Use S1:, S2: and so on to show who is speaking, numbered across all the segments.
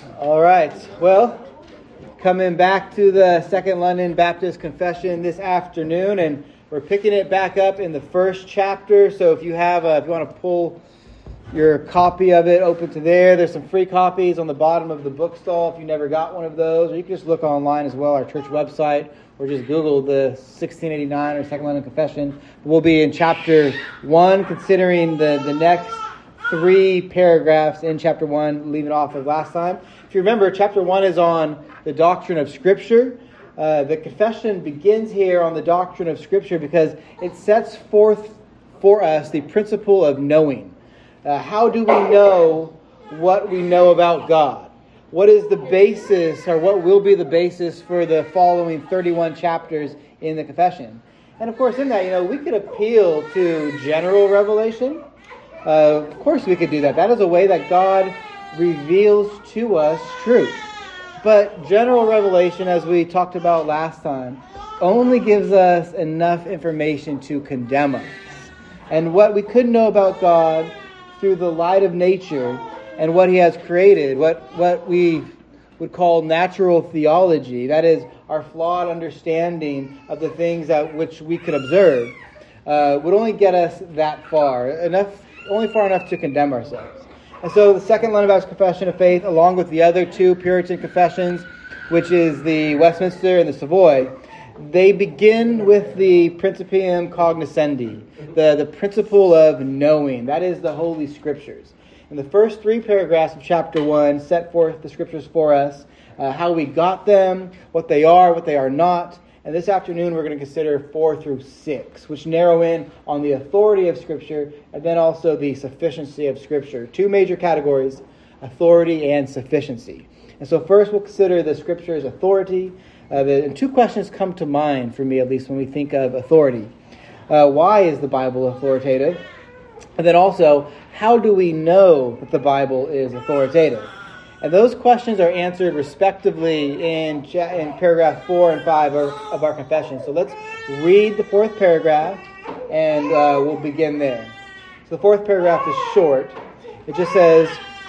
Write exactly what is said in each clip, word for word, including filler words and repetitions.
S1: All right. Well, coming back to the Second London Baptist Confession this afternoon, and we're picking it back up in the first chapter. So if you have, a, if you want to pull your copy of it open to there, there's some free copies on the bottom of the bookstall if you never got one of those, or you can just look online as well, our church website, or just Google the sixteen eighty-nine or Second London Confession. We'll be in chapter one, considering the, the next three paragraphs in chapter one, leaving off of last time. If you remember, chapter one is on the doctrine of Scripture. Uh, the confession begins here on the doctrine of Scripture because it sets forth for us the principle of knowing. Uh, how do we know what we know about God? What is the basis, or what will be the basis for the following thirty-one chapters in the confession? And of course, in that, you know, we could appeal to general revelation. Uh, of course we could do that. That is a way that God reveals to us truth. But general revelation, as we talked about last time, only gives us enough information to condemn us. And what we could know about God through the light of nature and what He has created, what, what we would call natural theology, that is, our flawed understanding of the things that which we could observe, uh, would only get us that far, enough, only far enough to condemn ourselves. And so the Second London Baptist Confession of Faith, along with the other two Puritan confessions, which is the Westminster and the Savoy, they begin with the Principium Cognoscendi, the, the principle of knowing. That is the Holy Scriptures. And the first three paragraphs of chapter one set forth the Scriptures for us, uh, how we got them, what they are, what they are not. And this afternoon we're going to consider four through six, which narrow in on the authority of Scripture and then also the sufficiency of Scripture. Two major categories, authority and sufficiency. And so first we'll consider the Scripture's authority. Uh, the, and two questions come to mind for me, at least, when we think of authority. Uh, why is the Bible authoritative? And then also, how do we know that the Bible is authoritative? And those questions are answered respectively in, in paragraph four and five of, of our confession. So let's read the fourth paragraph, and uh, we'll begin there. So the fourth paragraph is short. It just says,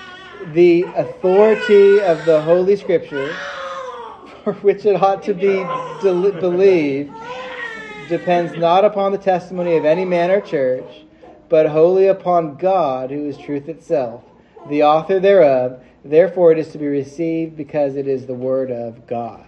S1: the authority of the Holy Scripture, for which it ought to be del- believed, depends not upon the testimony of any man or church, but wholly upon God, who is truth itself, the author thereof. Therefore it is to be received because it is the Word of God.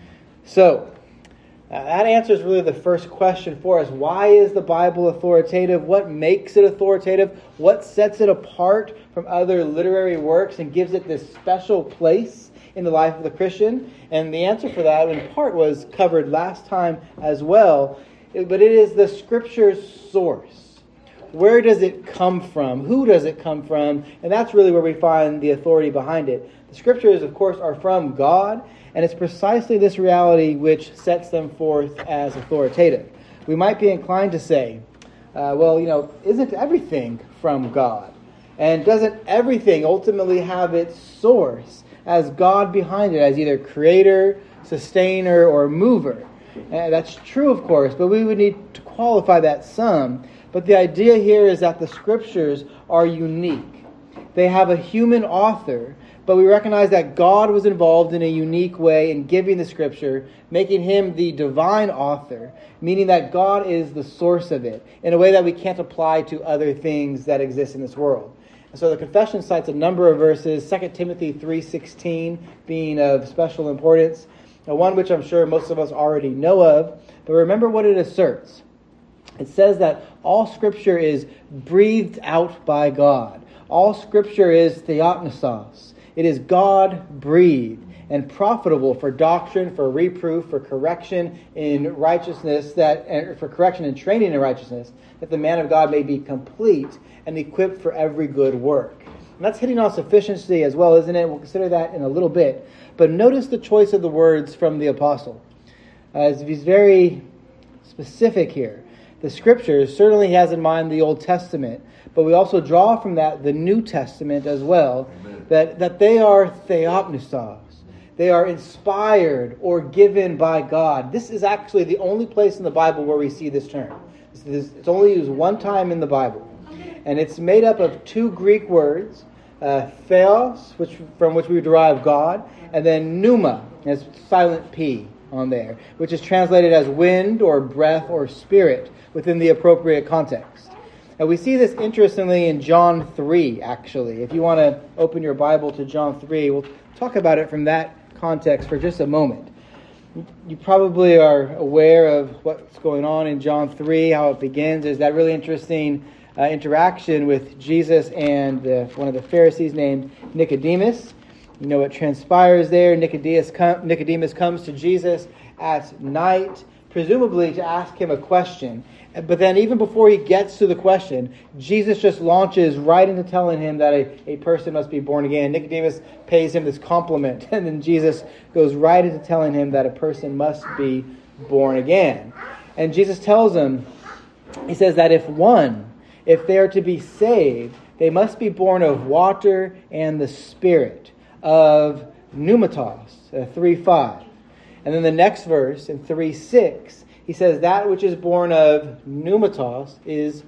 S1: So, uh, that answers really the first question for us. Why is the Bible authoritative? What makes it authoritative? What sets it apart from other literary works and gives it this special place in the life of the Christian? And the answer for that, in part, was covered last time as well. But it is the Scripture's source. Where does it come from? Who does it come from? And that's really where we find the authority behind it. The Scriptures, of course, are from God, and it's precisely this reality which sets them forth as authoritative. We might be inclined to say, uh, well, you know, isn't everything from God? And doesn't everything ultimately have its source as God behind it, as either creator, sustainer, or mover? And that's true, of course, but we would need to qualify that some. But the idea here is that the Scriptures are unique. They have a human author, but we recognize that God was involved in a unique way in giving the Scripture, making Him the divine author, meaning that God is the source of it, in a way that we can't apply to other things that exist in this world. And so the confession cites a number of verses, Second Timothy three sixteen being of special importance, one which I'm sure most of us already know of, but remember what it asserts. It says that all Scripture is breathed out by God. All Scripture is theopneustos. It is God-breathed and profitable for doctrine, for reproof, for correction in righteousness, that for correction and training in righteousness, that the man of God may be complete and equipped for every good work. And that's hitting on sufficiency as well, isn't it? We'll consider that in a little bit. But notice the choice of the words from the apostle. Uh, he's very specific here. The Scriptures, certainly he has in mind the Old Testament, but we also draw from that the New Testament as well, that, that they are theopneustos. They are inspired or given by God. This is actually the only place in the Bible where we see this term. It's only used one time in the Bible. And it's made up of two Greek words uh, theos, which from which we derive God, and then pneuma, as silent P on there, which is translated as wind or breath or spirit within the appropriate context. And we see this interestingly in John three, actually. If you want to open your Bible to John three, we'll talk about it from that context for just a moment. You probably are aware of what's going on in John three, how it begins. There's that really interesting uh, interaction with Jesus and uh, one of the Pharisees named Nicodemus. You know what transpires there. Nicodemus, com- Nicodemus comes to Jesus at night, presumably to ask him a question. But then even before he gets to the question, Jesus just launches right into telling him that a, a person must be born again. Nicodemus pays him this compliment, and then Jesus goes right into telling him that a person must be born again. And Jesus tells him, he says that if one, if they are to be saved, they must be born of water and the Spirit, of pneumatos, uh, three five. And then the next verse, in three six, he says, that which is born of pneumatos is,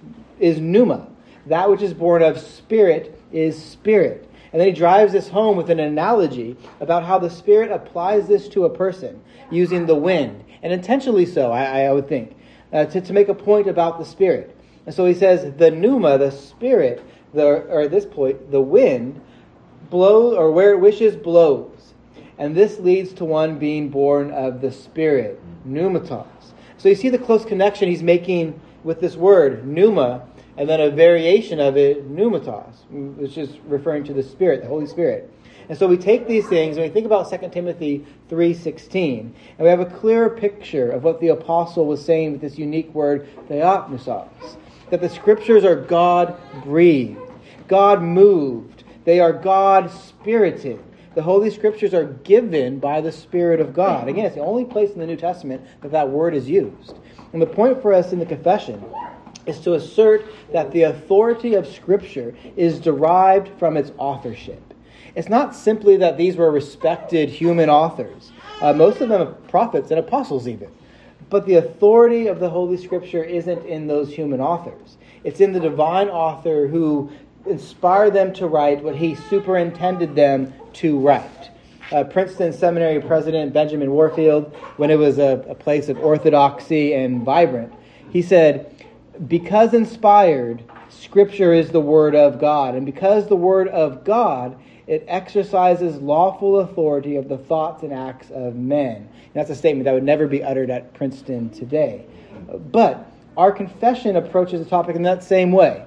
S1: is pneuma. That which is born of spirit is spirit. And then he drives this home with an analogy about how the Spirit applies this to a person using the wind. And intentionally so, I, I would think, uh, to, to make a point about the Spirit. And so he says, the pneuma, the Spirit, the, or at this point, the wind, blows, or where it wishes, blows. And this leads to one being born of the Spirit, pneumatos. So you see the close connection he's making with this word, pneuma, and then a variation of it, pneumatos, which is referring to the Spirit, the Holy Spirit. And so we take these things, and we think about Second Timothy three sixteen, and we have a clearer picture of what the apostle was saying with this unique word, theopneustos, that the Scriptures are God-breathed, God-moved, they are God-spirited. The Holy Scriptures are given by the Spirit of God. Again, it's the only place in the New Testament that that word is used. And the point for us in the confession is to assert that the authority of Scripture is derived from its authorship. It's not simply that these were respected human authors. Uh, most of them are prophets and apostles even. But the authority of the Holy Scripture isn't in those human authors. It's in the divine author who inspired them to write what he superintended them to write. Uh, Princeton Seminary President Benjamin Warfield, when it was a, a place of orthodoxy and vibrant, he said, because inspired, Scripture is the Word of God. And because the Word of God, it exercises lawful authority of the thoughts and acts of men. And that's a statement that would never be uttered at Princeton today. But our confession approaches the topic in that same way.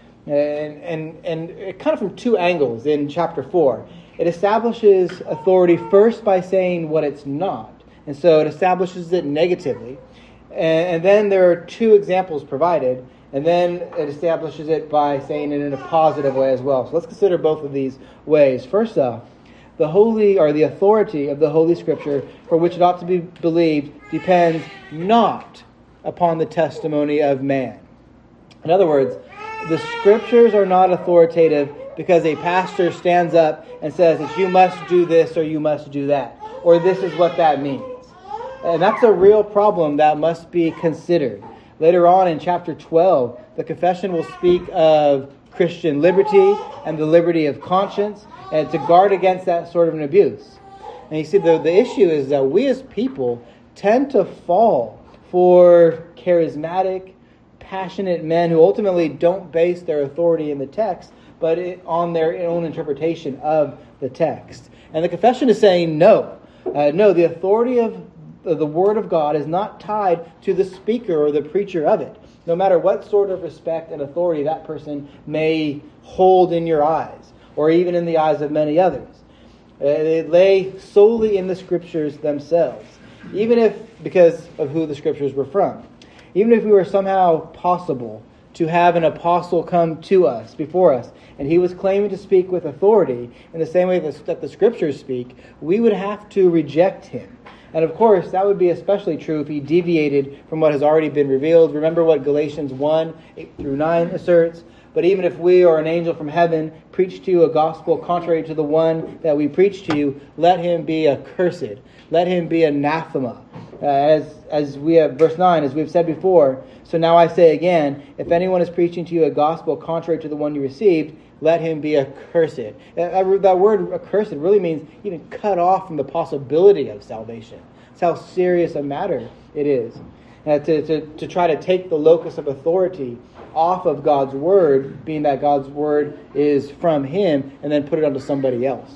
S1: And, and, and it kind of from two angles in chapter four. It establishes authority first by saying what it's not. And so it establishes it negatively. And, and then there are two examples provided. And then it establishes it by saying it in a positive way as well. So let's consider both of these ways. First off, the holy or the authority of the Holy Scripture for which it ought to be believed depends not upon the testimony of man. In other words, the Scriptures are not authoritative because a pastor stands up and says that you must do this or you must do that, or this is what that means. And that's a real problem that must be considered. Later on in chapter twelve, the confession will speak of Christian liberty and the liberty of conscience, and to guard against that sort of an abuse. And you see, the, the issue is that we as people tend to fall for charismatic, passionate men who ultimately don't base their authority in the text, but it, on their own interpretation of the text. And the confession is saying no. Uh, no, the authority of the Word of God is not tied to the speaker or the preacher of it, no matter what sort of respect and authority that person may hold in your eyes, or even in the eyes of many others. Uh, they lay solely in the Scriptures themselves, even if, because of who the Scriptures were from. Even if we were somehow possible to have an apostle come to us, before us, and he was claiming to speak with authority in the same way that the Scriptures speak, we would have to reject him. And of course, that would be especially true if he deviated from what has already been revealed. Remember what Galatians one, eight through nine asserts? But even if we or an angel from heaven preach to you a gospel contrary to the one that we preach to you, let him be accursed. Let him be anathema. Uh, as as we have, verse nine, as we've said before, so now I say again, if anyone is preaching to you a gospel contrary to the one you received, let him be accursed. That, that word accursed really means even cut off from the possibility of salvation. That's how serious a matter it is. Uh, to, to, to try to take the locus of authority off of God's word, being that God's word is from him, and then put it onto somebody else.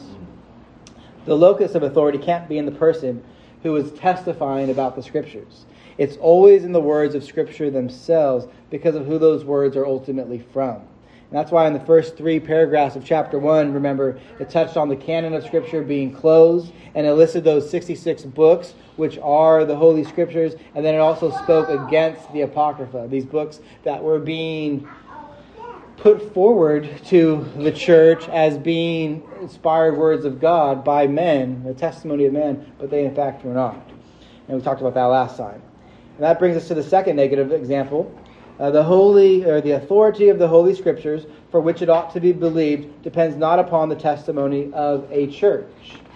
S1: The locus of authority can't be in the person who is testifying about the Scriptures. It's always in the words of Scripture themselves because of who those words are ultimately from. And that's why in the first three paragraphs of chapter one, remember, it touched on the canon of Scripture being closed, and it listed those sixty-six books, which are the Holy Scriptures, and then it also spoke against the Apocrypha, these books that were being put forward to the church as being inspired words of God by men, the testimony of men, but they in fact were not. And we talked about that last time. And that brings us to the second negative example. Uh, the holy, or the authority of the Holy Scriptures, for which it ought to be believed, depends not upon the testimony of a church,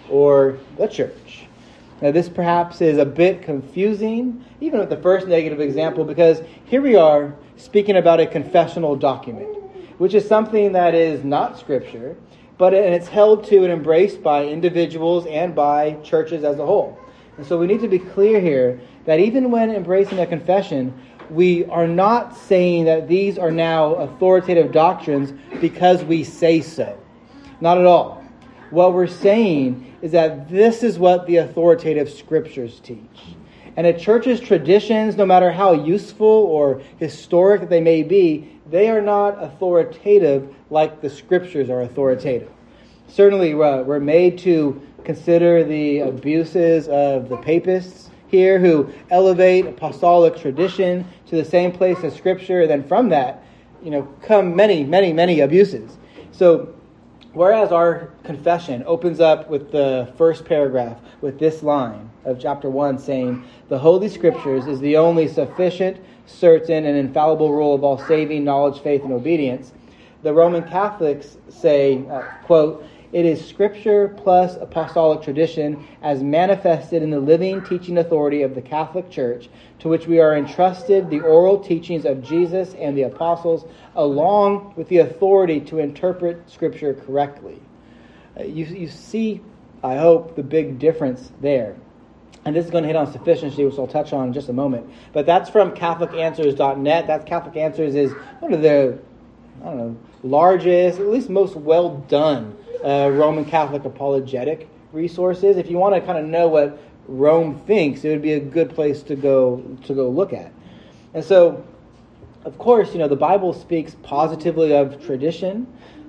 S1: or the church. Now this perhaps is a bit confusing, even with the first negative example, because here we are speaking about a confessional document, which is something that is not Scripture, but and it's held to and embraced by individuals and by churches as a whole. And so we need to be clear here that even when embracing a confession, we are not saying that these are now authoritative doctrines because we say so. Not at all. What we're saying is that this is what the authoritative Scriptures teach. And a church's traditions, no matter how useful or historic that they may be, they are not authoritative like the Scriptures are authoritative. Certainly, uh, we're made to consider the abuses of the papists here, who elevate apostolic tradition to the same place as Scripture, and then from that, you know, come many, many, many abuses. So, whereas our confession opens up with the first paragraph with this line of chapter one saying, "The Holy Scriptures is the only sufficient, certain, and infallible rule of all saving knowledge, faith, and obedience," the Roman Catholics say, uh, quote, "It is Scripture plus apostolic tradition as manifested in the living teaching authority of the Catholic Church, to which we are entrusted the oral teachings of Jesus and the apostles, along with the authority to interpret Scripture correctly." Uh, you, you see, I hope, the big difference there. And this is going to hit on sufficiency, which I'll touch on in just a moment. But that's from Catholic Answers dot net. That's Catholic Answers is one of the, I don't know, largest, at least most well done Uh, Roman Catholic apologetic resources. If you want to kind of know what Rome thinks, it would be a good place to go to go look at. And so, of course, you know, the Bible speaks positively of tradition,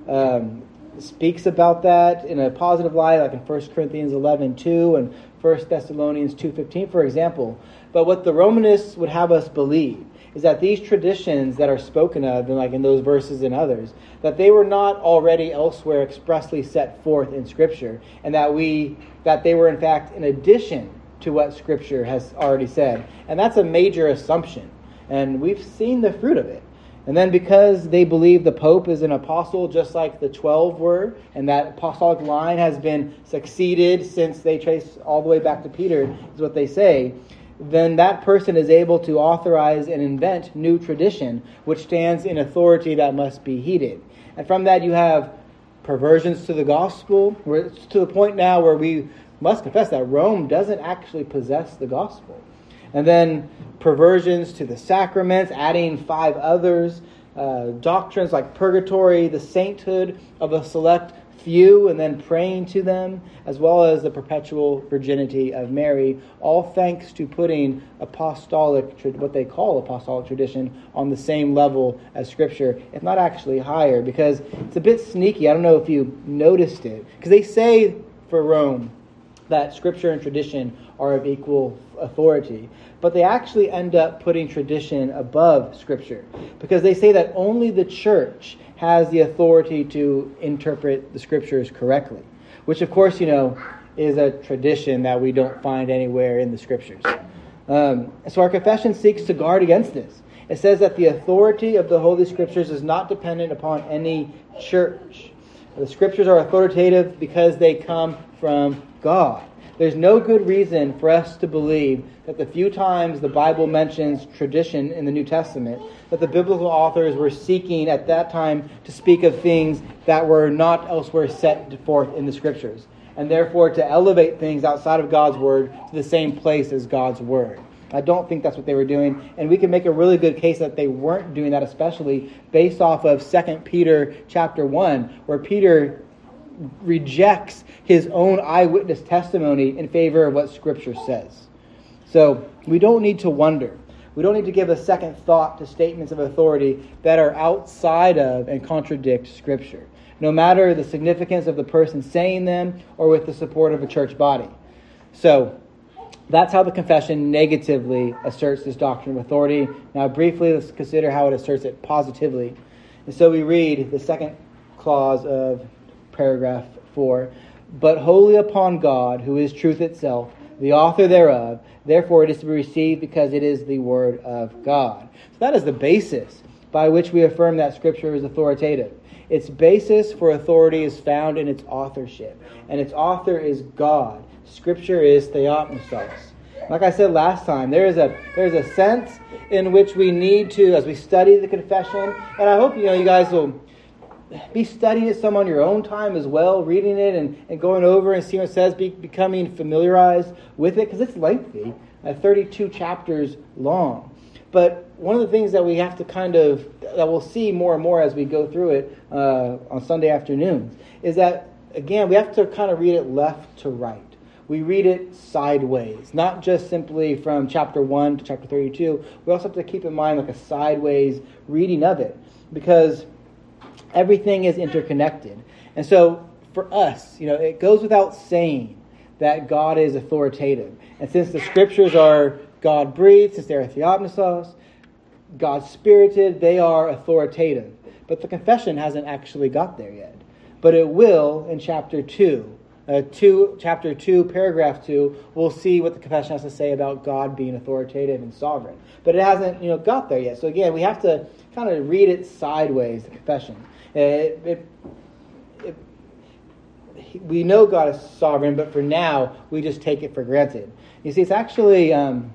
S1: um, speaks about that in a positive light, like in First Corinthians eleven two and First Thessalonians two fifteen, for example. But what the Romanists would have us believe is that these traditions that are spoken of, and like in those verses and others, that they were not already elsewhere expressly set forth in Scripture, and that we that they were in fact in addition to what Scripture has already said. And that's a major assumption, and we've seen the fruit of it. And then because they believe the Pope is an apostle, just like the twelve were, and that apostolic line has been succeeded since they trace all the way back to Peter, is what they say, then that person is able to authorize and invent new tradition, which stands in authority that must be heeded. And from that you have perversions to the gospel, where it's to the point now where we must confess that Rome doesn't actually possess the gospel. And then perversions to the sacraments, adding five others, uh, doctrines like purgatory, the sainthood of a select few, and then praying to them, as well as the perpetual virginity of Mary, all thanks to putting apostolic, what they call apostolic tradition, on the same level as Scripture, if not actually higher, because it's a bit sneaky. I don't know if you noticed it, because they say for Rome that Scripture and tradition are of equal authority, but they actually end up putting tradition above Scripture, because they say that only the church has the authority to interpret the Scriptures correctly, which of course, you know, is a tradition that we don't find anywhere in the Scriptures. Um, so our confession seeks to guard against this. It says that the authority of the Holy Scriptures is not dependent upon any church. The Scriptures are authoritative because they come from God. There's no good reason for us to believe that the few times the Bible mentions tradition in the New Testament, that the biblical authors were seeking at that time to speak of things that were not elsewhere set forth in the Scriptures, and therefore to elevate things outside of God's Word to the same place as God's Word. I don't think that's what they were doing, and we can make a really good case that they weren't doing that, especially based off of Second Peter chapter one, where Peter rejects his own eyewitness testimony in favor of what Scripture says. So we don't need to wonder. We don't need to give a second thought to statements of authority that are outside of and contradict Scripture, no matter the significance of the person saying them or with the support of a church body. So that's how the confession negatively asserts this doctrine of authority. Now briefly, let's consider how it asserts it positively. And so we read the second clause of paragraph four. But wholly upon God, who is truth itself, the author thereof, therefore it is to be received because it is the word of God. So that is the basis by which we affirm that Scripture is authoritative. Its basis for authority is found in its authorship, and its author is God. Scripture is theopneustos. Like I said last time, there is a there's a sense in which we need to, as we study the confession, and I hope you know you guys will be studying it some on your own time as well, reading it and, and going over and seeing what it says, be, becoming familiarized with it, because it's lengthy, uh, thirty-two chapters long. But one of the things that we have to kind of, that we'll see more and more as we go through it uh, on Sunday afternoons, is that, again, we have to kind of read it left to right. We read it sideways, not just simply from chapter one to chapter thirty-two. We also have to keep in mind like a sideways reading of it, because everything is interconnected. And so for us, you know, it goes without saying that God is authoritative. And since the Scriptures are God-breathed, since they're theopneustos, God-spirited, they are authoritative. But the confession hasn't actually got there yet. But it will in chapter two. Uh, two, chapter two, paragraph two, we'll see what the confession has to say about God being authoritative and sovereign. But it hasn't, you know, got there yet. So again, we have to kind of read it sideways, the confession. It, it, it, we know God is sovereign, but for now, we just take it for granted. You see, it's actually um,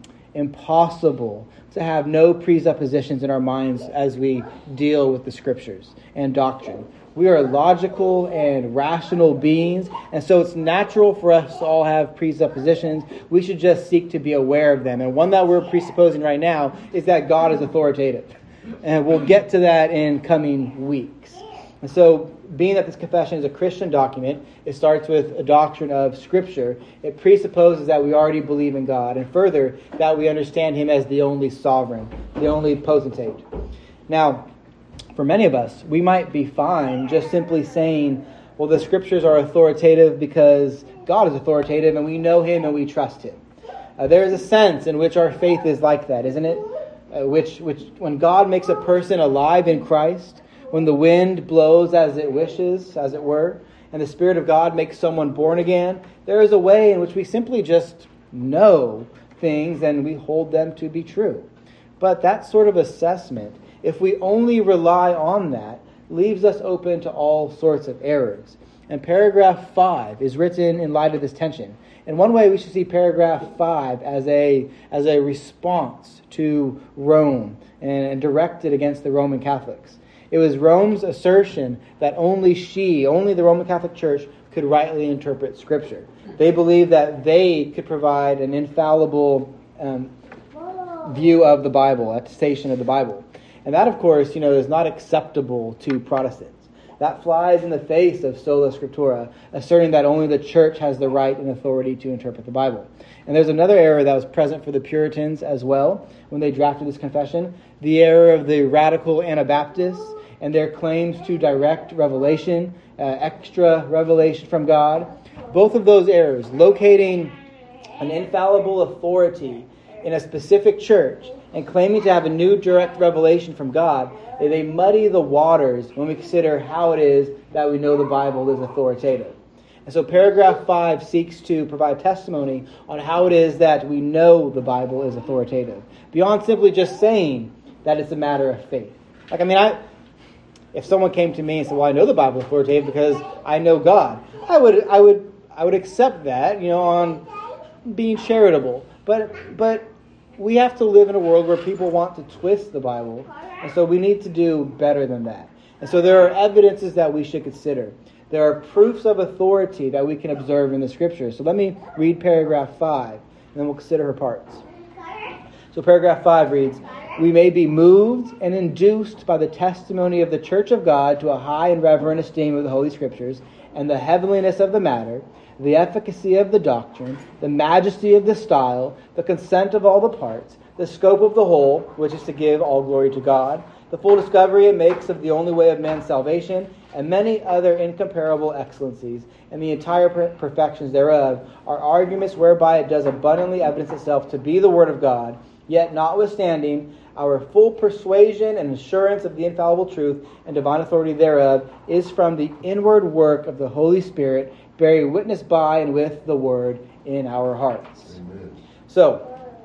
S1: impossible to have no presuppositions in our minds as we deal with the Scriptures and doctrine. We are logical and rational beings, and so it's natural for us to all have presuppositions. We should just seek to be aware of them. And one that we're presupposing right now is that God is authoritative. And we'll get to that in coming weeks. And so, being that this confession is a Christian document, it starts with a doctrine of Scripture. It presupposes that we already believe in God, and further, that we understand Him as the only sovereign, the only potentate. Now, for many of us, we might be fine just simply saying, well, the Scriptures are authoritative because God is authoritative, and we know Him and we trust Him. Uh, there is a sense in which our faith is like that, isn't it? Uh, which, which, when God makes a person alive in Christ, when the wind blows as it wishes, as it were, and the Spirit of God makes someone born again, there is a way in which we simply just know things and we hold them to be true. But that sort of assessment, if we only rely on that, leaves us open to all sorts of errors. And paragraph five is written in light of this tension. In one way, we should see paragraph five as a, as a response to Rome and directed against the Roman Catholics. It was Rome's assertion that only she, only the Roman Catholic Church, could rightly interpret Scripture. They believed that they could provide an infallible um, view of the Bible, attestation of the Bible. And that, of course, you know, is not acceptable to Protestants. That flies in the face of sola scriptura, asserting that only the Church has the right and authority to interpret the Bible. And there's another error that was present for the Puritans as well when they drafted this confession, the error of the radical Anabaptists and their claims to direct revelation, uh, extra revelation from God. Both of those errors, locating an infallible authority in a specific church and claiming to have a new direct revelation from God, they muddy the waters when we consider how it is that we know the Bible is authoritative. And so paragraph five seeks to provide testimony on how it is that we know the Bible is authoritative, beyond simply just saying that it's a matter of faith. Like, I mean, I... If someone came to me and said, well, I know the Bible is authoritative because I know God, I would I would, I would accept that, you know, on being charitable. But but we have to live in a world where people want to twist the Bible. And so we need to do better than that. And so there are evidences that we should consider. There are proofs of authority that we can observe in the Scriptures. So let me read paragraph five, and then we'll consider her parts. So paragraph five reads, "We may be moved and induced by the testimony of the Church of God to a high and reverent esteem of the Holy Scriptures, and the heavenliness of the matter, the efficacy of the doctrine, the majesty of the style, the consent of all the parts, the scope of the whole, which is to give all glory to God, the full discovery it makes of the only way of man's salvation, and many other incomparable excellencies, and the entire per- perfections thereof, are arguments whereby it does abundantly evidence itself to be the Word of God, yet notwithstanding, our full persuasion and assurance of the infallible truth and divine authority thereof is from the inward work of the Holy Spirit, bearing witness by and with the Word in our hearts." Amen. So,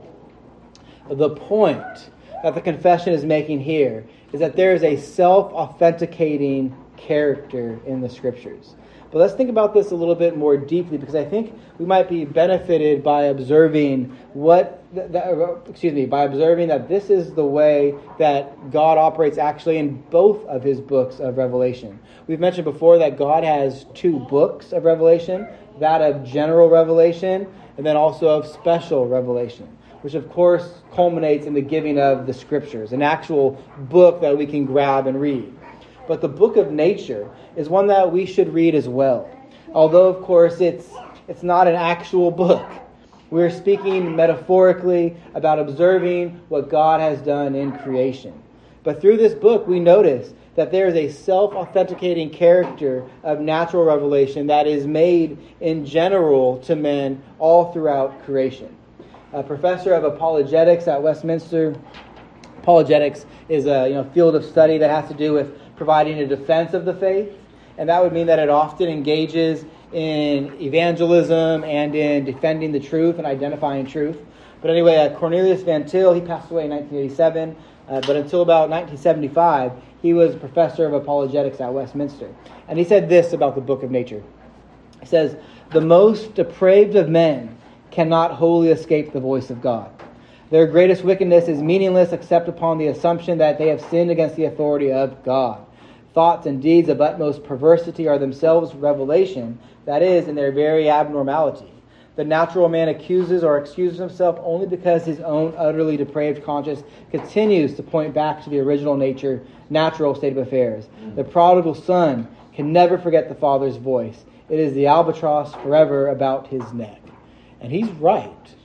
S1: the point that the confession is making here is that there is a self-authenticating character in the Scriptures. But let's think about this a little bit more deeply, because I think we might be benefited by observing what, th- th- excuse me, by observing that this is the way that God operates actually in both of his books of Revelation. We've mentioned before that God has two books of Revelation, that of general revelation, and then also of special revelation, which of course culminates in the giving of the Scriptures, an actual book that we can grab and read. But the book of nature is one that we should read as well. Although, of course, it's it's not an actual book. We're speaking metaphorically about observing what God has done in creation. But through this book, we notice that there is a self-authenticating character of natural revelation that is made in general to men all throughout creation. A professor of apologetics at Westminster, apologetics is a you know field of study that has to do with providing a defense of the faith, and that would mean that it often engages in evangelism and in defending the truth and identifying truth. But anyway, uh, Cornelius Van Til, he passed away in nineteen eighty-seven, uh, but until about nineteen seventy-five, he was a professor of apologetics at Westminster. And he said this about the book of nature. He says, "The most depraved of men cannot wholly escape the voice of God. Their greatest wickedness is meaningless except upon the assumption that they have sinned against the authority of God. Thoughts and deeds of utmost perversity are themselves revelation, that is, in their very abnormality. The natural man accuses or excuses himself only because his own utterly depraved conscience continues to point back to the original nature, natural state of affairs. The prodigal son can never forget the father's voice. It is the albatross forever about his neck." And he's right.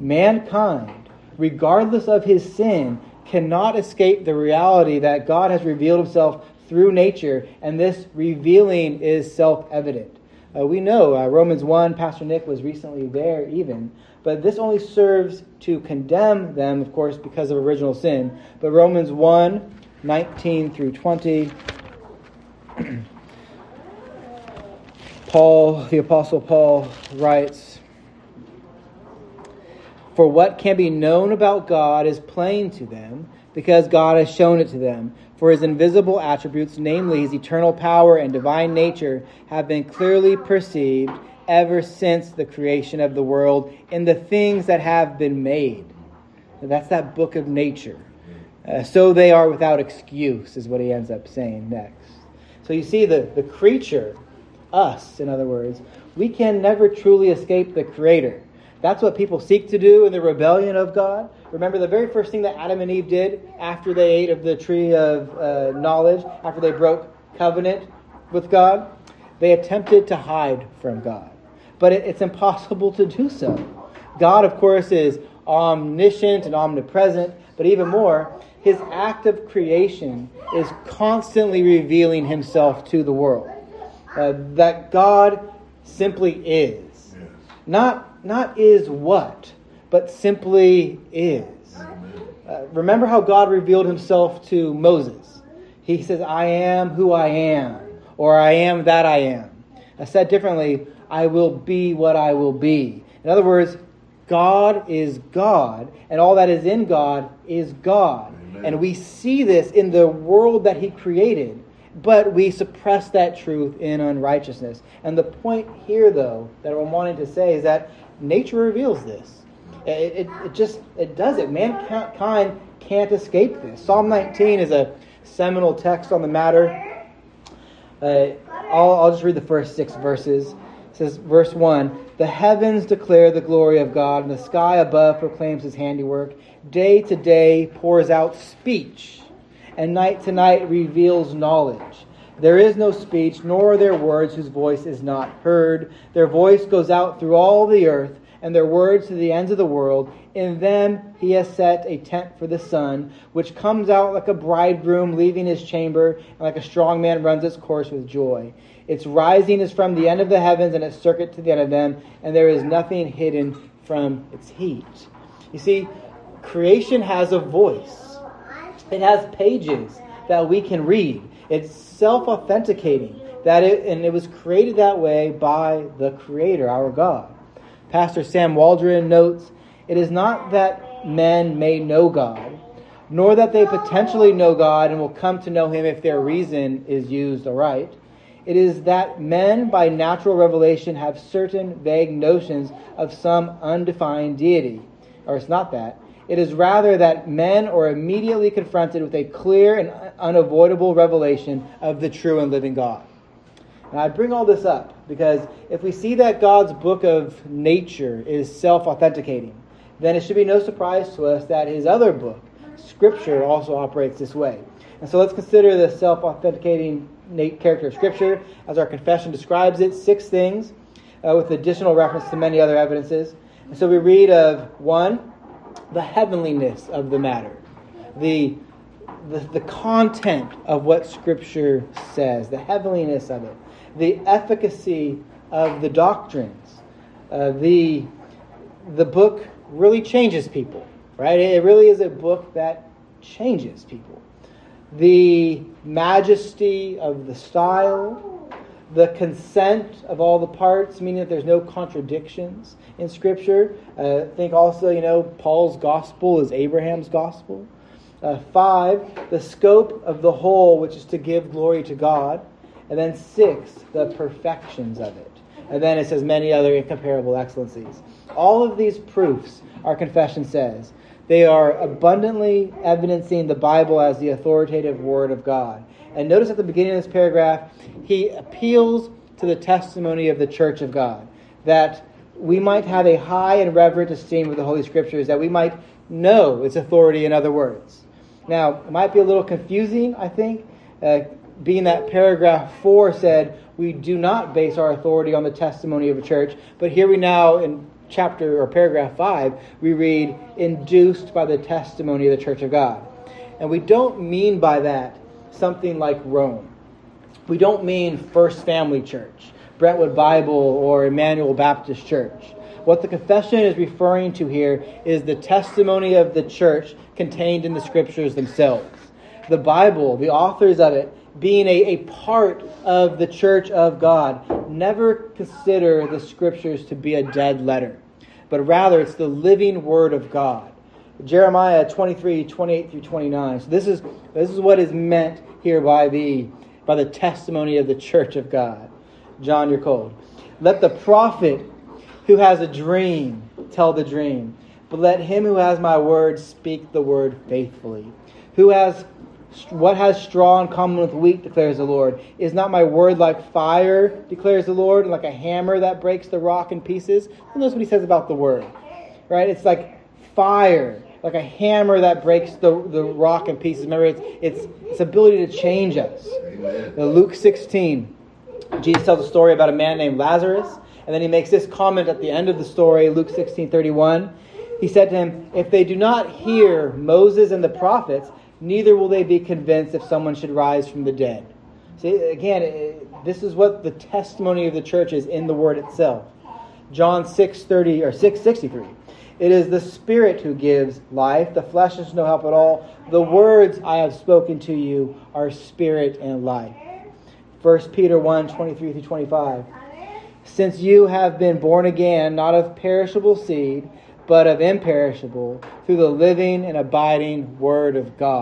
S1: Mankind, regardless of his sin, cannot escape the reality that God has revealed himself through nature, and this revealing is self-evident. Uh, we know uh, Romans one, Pastor Nick was recently there even, but this only serves to condemn them, of course, because of original sin. But Romans one, nineteen through twenty, Paul, the Apostle Paul, writes, "For what can be known about God is plain to them, because God has shown it to them. For his invisible attributes, namely his eternal power and divine nature, have been clearly perceived ever since the creation of the world in the things that have been made." That's that book of nature. Uh, so they are without excuse, is what he ends up saying next. So you see, the, the creature, us, in other words, we can never truly escape the Creator. That's what people seek to do in the rebellion of God. Remember, the very first thing that Adam and Eve did after they ate of the tree of uh, knowledge, after they broke covenant with God, they attempted to hide from God. But it, it's impossible to do so. God, of course, is omniscient and omnipresent, but even more, his act of creation is constantly revealing himself to the world. Uh, that God simply is. Not Not is what, but simply is. Uh, remember how God revealed himself to Moses. He says, "I am who I am," or "I am that I am." Uh, said differently, "I will be what I will be." In other words, God is God, and all that is in God is God. Amen. And we see this in the world that he created. but we suppress that truth in unrighteousness. And the point here, though, that I'm wanting to say is that nature reveals this. It, it, it just, it does it. Mankind can't escape this. Psalm nineteen is a seminal text on the matter. Uh, I'll, I'll just read the first six verses. It says, verse one, "The heavens declare the glory of God, and the sky above proclaims his handiwork. Day to day pours out speech, and night to night reveals knowledge. There is no speech, nor are there words whose voice is not heard. Their voice goes out through all the earth, and their words to the ends of the world. In them he has set a tent for the sun, which comes out like a bridegroom leaving his chamber, and like a strong man runs its course with joy. Its rising is from the end of the heavens, and its circuit to the end of them, and there is nothing hidden from its heat." You see, creation has a voice. It has pages that we can read. It's self-authenticating, that it, and it was created that way by the Creator, our God. Pastor Sam Waldron notes, "It is not that men may know God, nor that they potentially know God and will come to know him if their reason is used aright. It is that men by natural revelation have certain vague notions of some undefined deity." Or it's not that. It is rather that men are immediately confronted with a clear and unavoidable revelation of the true and living God. And I bring all this up because if we see that God's book of nature is self-authenticating, then it should be no surprise to us that his other book, Scripture, also operates this way. And so let's consider the self-authenticating character of Scripture as our confession describes it. Six things uh, with additional reference to many other evidences. And so we read of, one, the heavenliness of the matter. The, the, the content of what Scripture says. The heavenliness of it. The efficacy of the doctrines. Uh, the, the book really changes people. Right? It really is a book that changes people. The majesty of the style, the consent of all the parts, meaning that there's no contradictions in Scripture. Uh, think also, you know, Paul's gospel is Abraham's gospel. Uh, five, the scope of the whole, which is to give glory to God. And then six, the perfections of it. And then it says many other incomparable excellencies. All of these proofs, our confession says, they are abundantly evidencing the Bible as the authoritative Word of God. And notice at the beginning of this paragraph, he appeals to the testimony of the Church of God, that we might have a high and reverent esteem of the Holy Scriptures, that we might know its authority, in other words. Now, it might be a little confusing, I think, uh, being that paragraph four said, we do not base our authority on the testimony of a church, but here we now, in chapter or paragraph five, we read, induced by the testimony of the Church of God. And we don't mean by that something like Rome. We don't mean First Family Church, Brentwood Bible, or Emmanuel Baptist Church. What the confession is referring to here is the testimony of the church contained in the Scriptures themselves. The Bible, the authors of it, being a, a part of the Church of God, never consider the Scriptures to be a dead letter, but rather it's the living Word of God. Jeremiah twenty-three, twenty-eight through twenty-nine. So this is this is what is meant here by the by the testimony of the Church of God. John, you're cold. Let the prophet who has a dream tell the dream, but let him who has my word speak the word faithfully. Who has What has straw in common with wheat, declares the Lord? Is not my word like fire, declares the Lord, and like a hammer that breaks the rock in pieces? And notice what he says about the word. Right? It's like fire, like a hammer that breaks the, the rock in pieces. Remember, it's, it's its ability to change us. Now, Luke sixteen, Jesus tells a story about a man named Lazarus, and then he makes this comment at the end of the story, Luke sixteen thirty-one. He said to him, if they do not hear Moses and the prophets, neither will they be convinced if someone should rise from the dead. See, again, it, this is what the testimony of the church is in the Word itself. John six thirty or six sixty-three. It is the Spirit who gives life. The flesh is no help at all. The words I have spoken to you are spirit and life. First Peter one twenty-three through twenty-five. Since you have been born again, not of perishable seed, but of imperishable, through the living and abiding Word of God.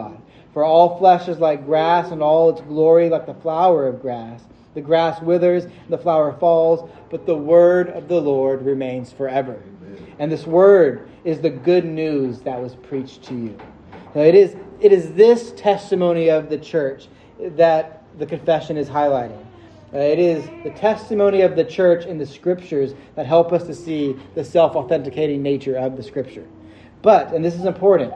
S1: For all flesh is like grass, and all its glory like the flower of grass. The grass withers, the flower falls, but the word of the Lord remains forever. And this word is the good news that was preached to you. Now it is, it is this testimony of the church that the confession is highlighting. Uh, it is the testimony of the church in the Scriptures that help us to see the self-authenticating nature of the Scripture. But, and this is important,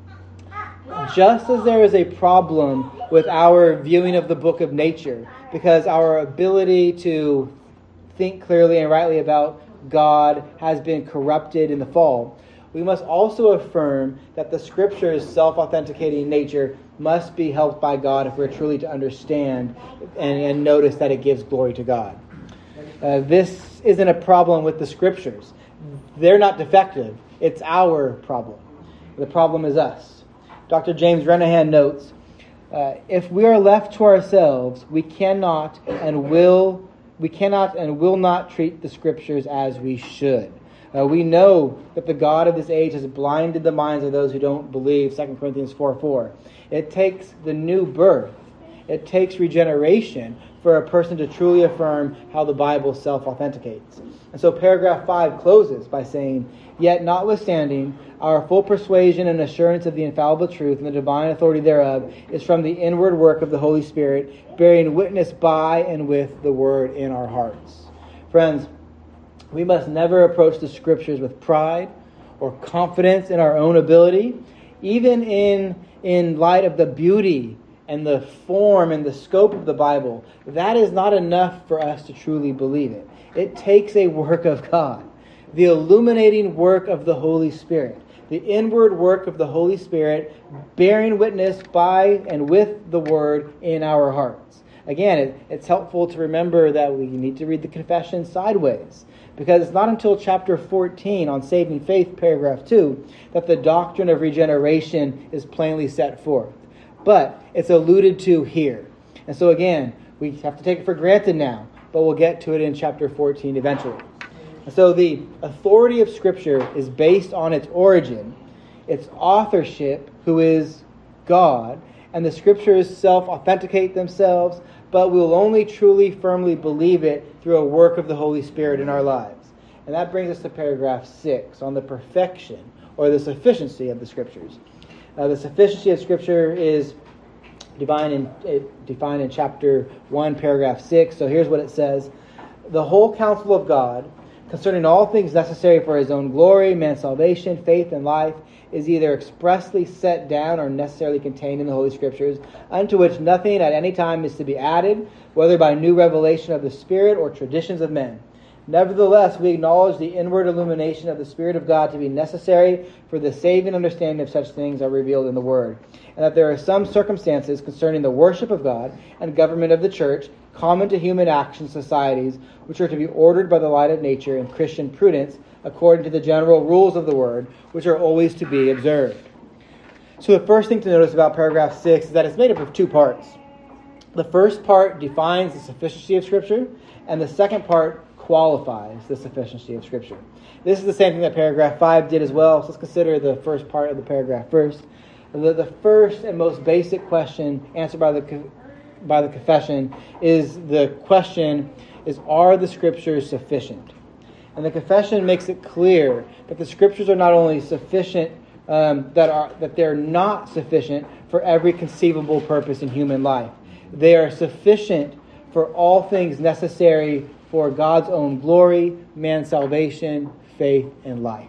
S1: just as there is a problem with our viewing of the book of nature, because our ability to think clearly and rightly about God has been corrupted in the fall, we must also affirm that the Scripture's self-authenticating nature must be helped by God if we're truly to understand and, and notice that it gives glory to God. Uh, this isn't a problem with the Scriptures. They're not defective. It's our problem. The problem is us. Doctor James Renahan notes, uh, if we are left to ourselves, we cannot and will we cannot and will not treat the Scriptures as we should. Uh, we know that the God of this age has blinded the minds of those who don't believe, Second Corinthians four four. It takes the new birth, it takes regeneration for a person to truly affirm how the Bible self-authenticates. And so paragraph five closes by saying, yet notwithstanding, our full persuasion and assurance of the infallible truth and the divine authority thereof is from the inward work of the Holy Spirit, bearing witness by and with the Word in our hearts. Friends, we must never approach the Scriptures with pride or confidence in our own ability, even in, in light of the beauty and the form and the scope of the Bible. That is not enough for us to truly believe it. It takes a work of God, the illuminating work of the Holy Spirit, the inward work of the Holy Spirit, bearing witness by and with the Word in our hearts. Again, it, it's helpful to remember that we need to read the confession sideways, because it's not until chapter fourteen on saving faith, paragraph two, that the doctrine of regeneration is plainly set forth. But it's alluded to here. And so again, we have to take it for granted now, but we'll get to it in chapter fourteen eventually. And so the authority of Scripture is based on its origin, its authorship, who is God, and the Scriptures self-authenticate themselves, but we'll only truly, firmly believe it through a work of the Holy Spirit in our lives. And that brings us to paragraph six on the perfection or the sufficiency of the Scriptures. Uh, the sufficiency of Scripture is defined in, uh, defined in chapter one, paragraph six. So here's what it says. The whole counsel of God concerning all things necessary for his own glory, man's salvation, faith, and life is either expressly set down or necessarily contained in the Holy Scriptures, unto which nothing at any time is to be added, whether by new revelation of the Spirit or traditions of men. Nevertheless, we acknowledge the inward illumination of the Spirit of God to be necessary for the saving understanding of such things are revealed in the Word, and that there are some circumstances concerning the worship of God and government of the church, common to human action societies, which are to be ordered by the light of nature and Christian prudence, according to the general rules of the Word, which are always to be observed. So the first thing to notice about paragraph six is that it's made up of two parts. The first part defines the sufficiency of Scripture, and the second part qualifies the sufficiency of Scripture. This is the same thing that paragraph five did as well. So let's consider the first part of the paragraph first. The, the first and most basic question answered by the by the confession is the question is, are the Scriptures sufficient? And the confession makes it clear that the Scriptures are not only sufficient, um, that are that they're not sufficient for every conceivable purpose in human life. They are sufficient for all things necessary for God's own glory, man's salvation, faith, and life.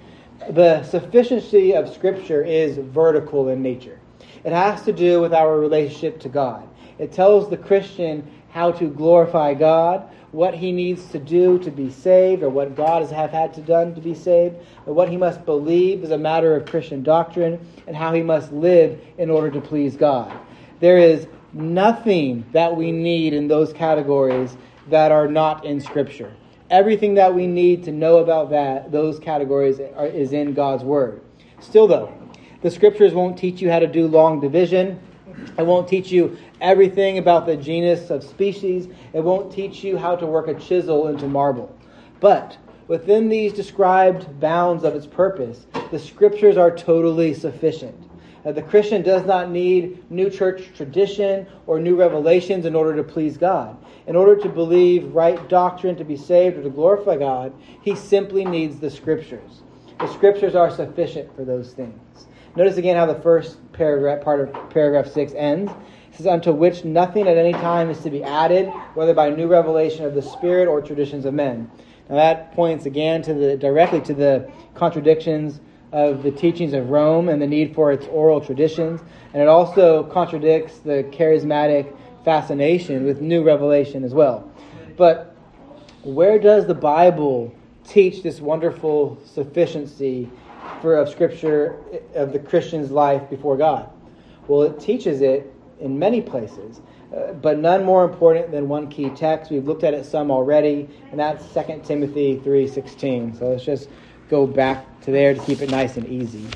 S1: The sufficiency of Scripture is vertical in nature. It has to do with our relationship to God. It tells the Christian how to glorify God, what he needs to do to be saved, or what God has have had to done to be saved, or what he must believe as a matter of Christian doctrine, and how he must live in order to please God. There is nothing that we need in those categories that are not in Scripture. Everything that we need to know about that, those categories, are, is in God's Word. Still though, the Scriptures won't teach you how to do long division. It won't teach you everything about the genus of species. It won't teach you how to work a chisel into marble. But within these described bounds of its purpose, the Scriptures are totally sufficient. Uh, the Christian does not need new church tradition or new revelations in order to please God. In order to believe right doctrine, to be saved, or to glorify God, he simply needs the Scriptures. The Scriptures are sufficient for those things. Notice again how the first paragraph, part of paragraph six ends. It says, unto which nothing at any time is to be added, whether by new revelation of the Spirit or traditions of men. Now that points again to the directly to the contradictions of the teachings of Rome and the need for its oral traditions. And it also contradicts the charismatic fascination with new revelation as well. But where does the Bible teach this wonderful sufficiency for of Scripture of the Christian's life before God? Well, it teaches it in many places, uh, but none more important than one key text. We've looked at it some already, and that's Second Timothy three sixteen. So let's just go back to there to keep it nice and easy.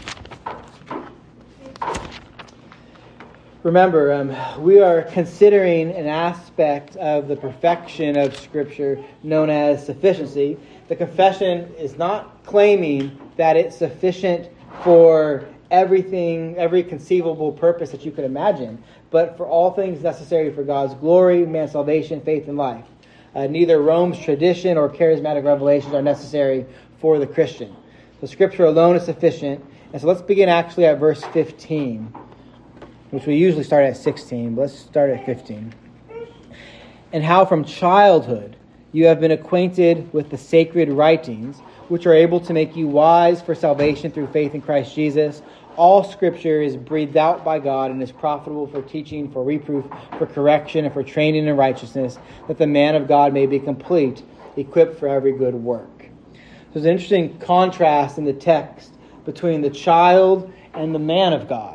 S1: Remember, um, we are considering an aspect of the perfection of Scripture known as sufficiency. The confession is not claiming that it's sufficient for everything, every conceivable purpose that you could imagine, but for all things necessary for God's glory, man's salvation, faith, and life. Uh, neither Rome's tradition or charismatic revelations are necessary for the Christian. The Scripture alone is sufficient. And so let's begin actually at verse fifteen. Which we usually start at sixteen, but let's start at fifteen. And how from childhood you have been acquainted with the sacred writings, which are able to make you wise for salvation through faith in Christ Jesus. All Scripture is breathed out by God and is profitable for teaching, for reproof, for correction, and for training in righteousness, that the man of God may be complete, equipped for every good work. So there's an interesting contrast in the text between the child and the man of God.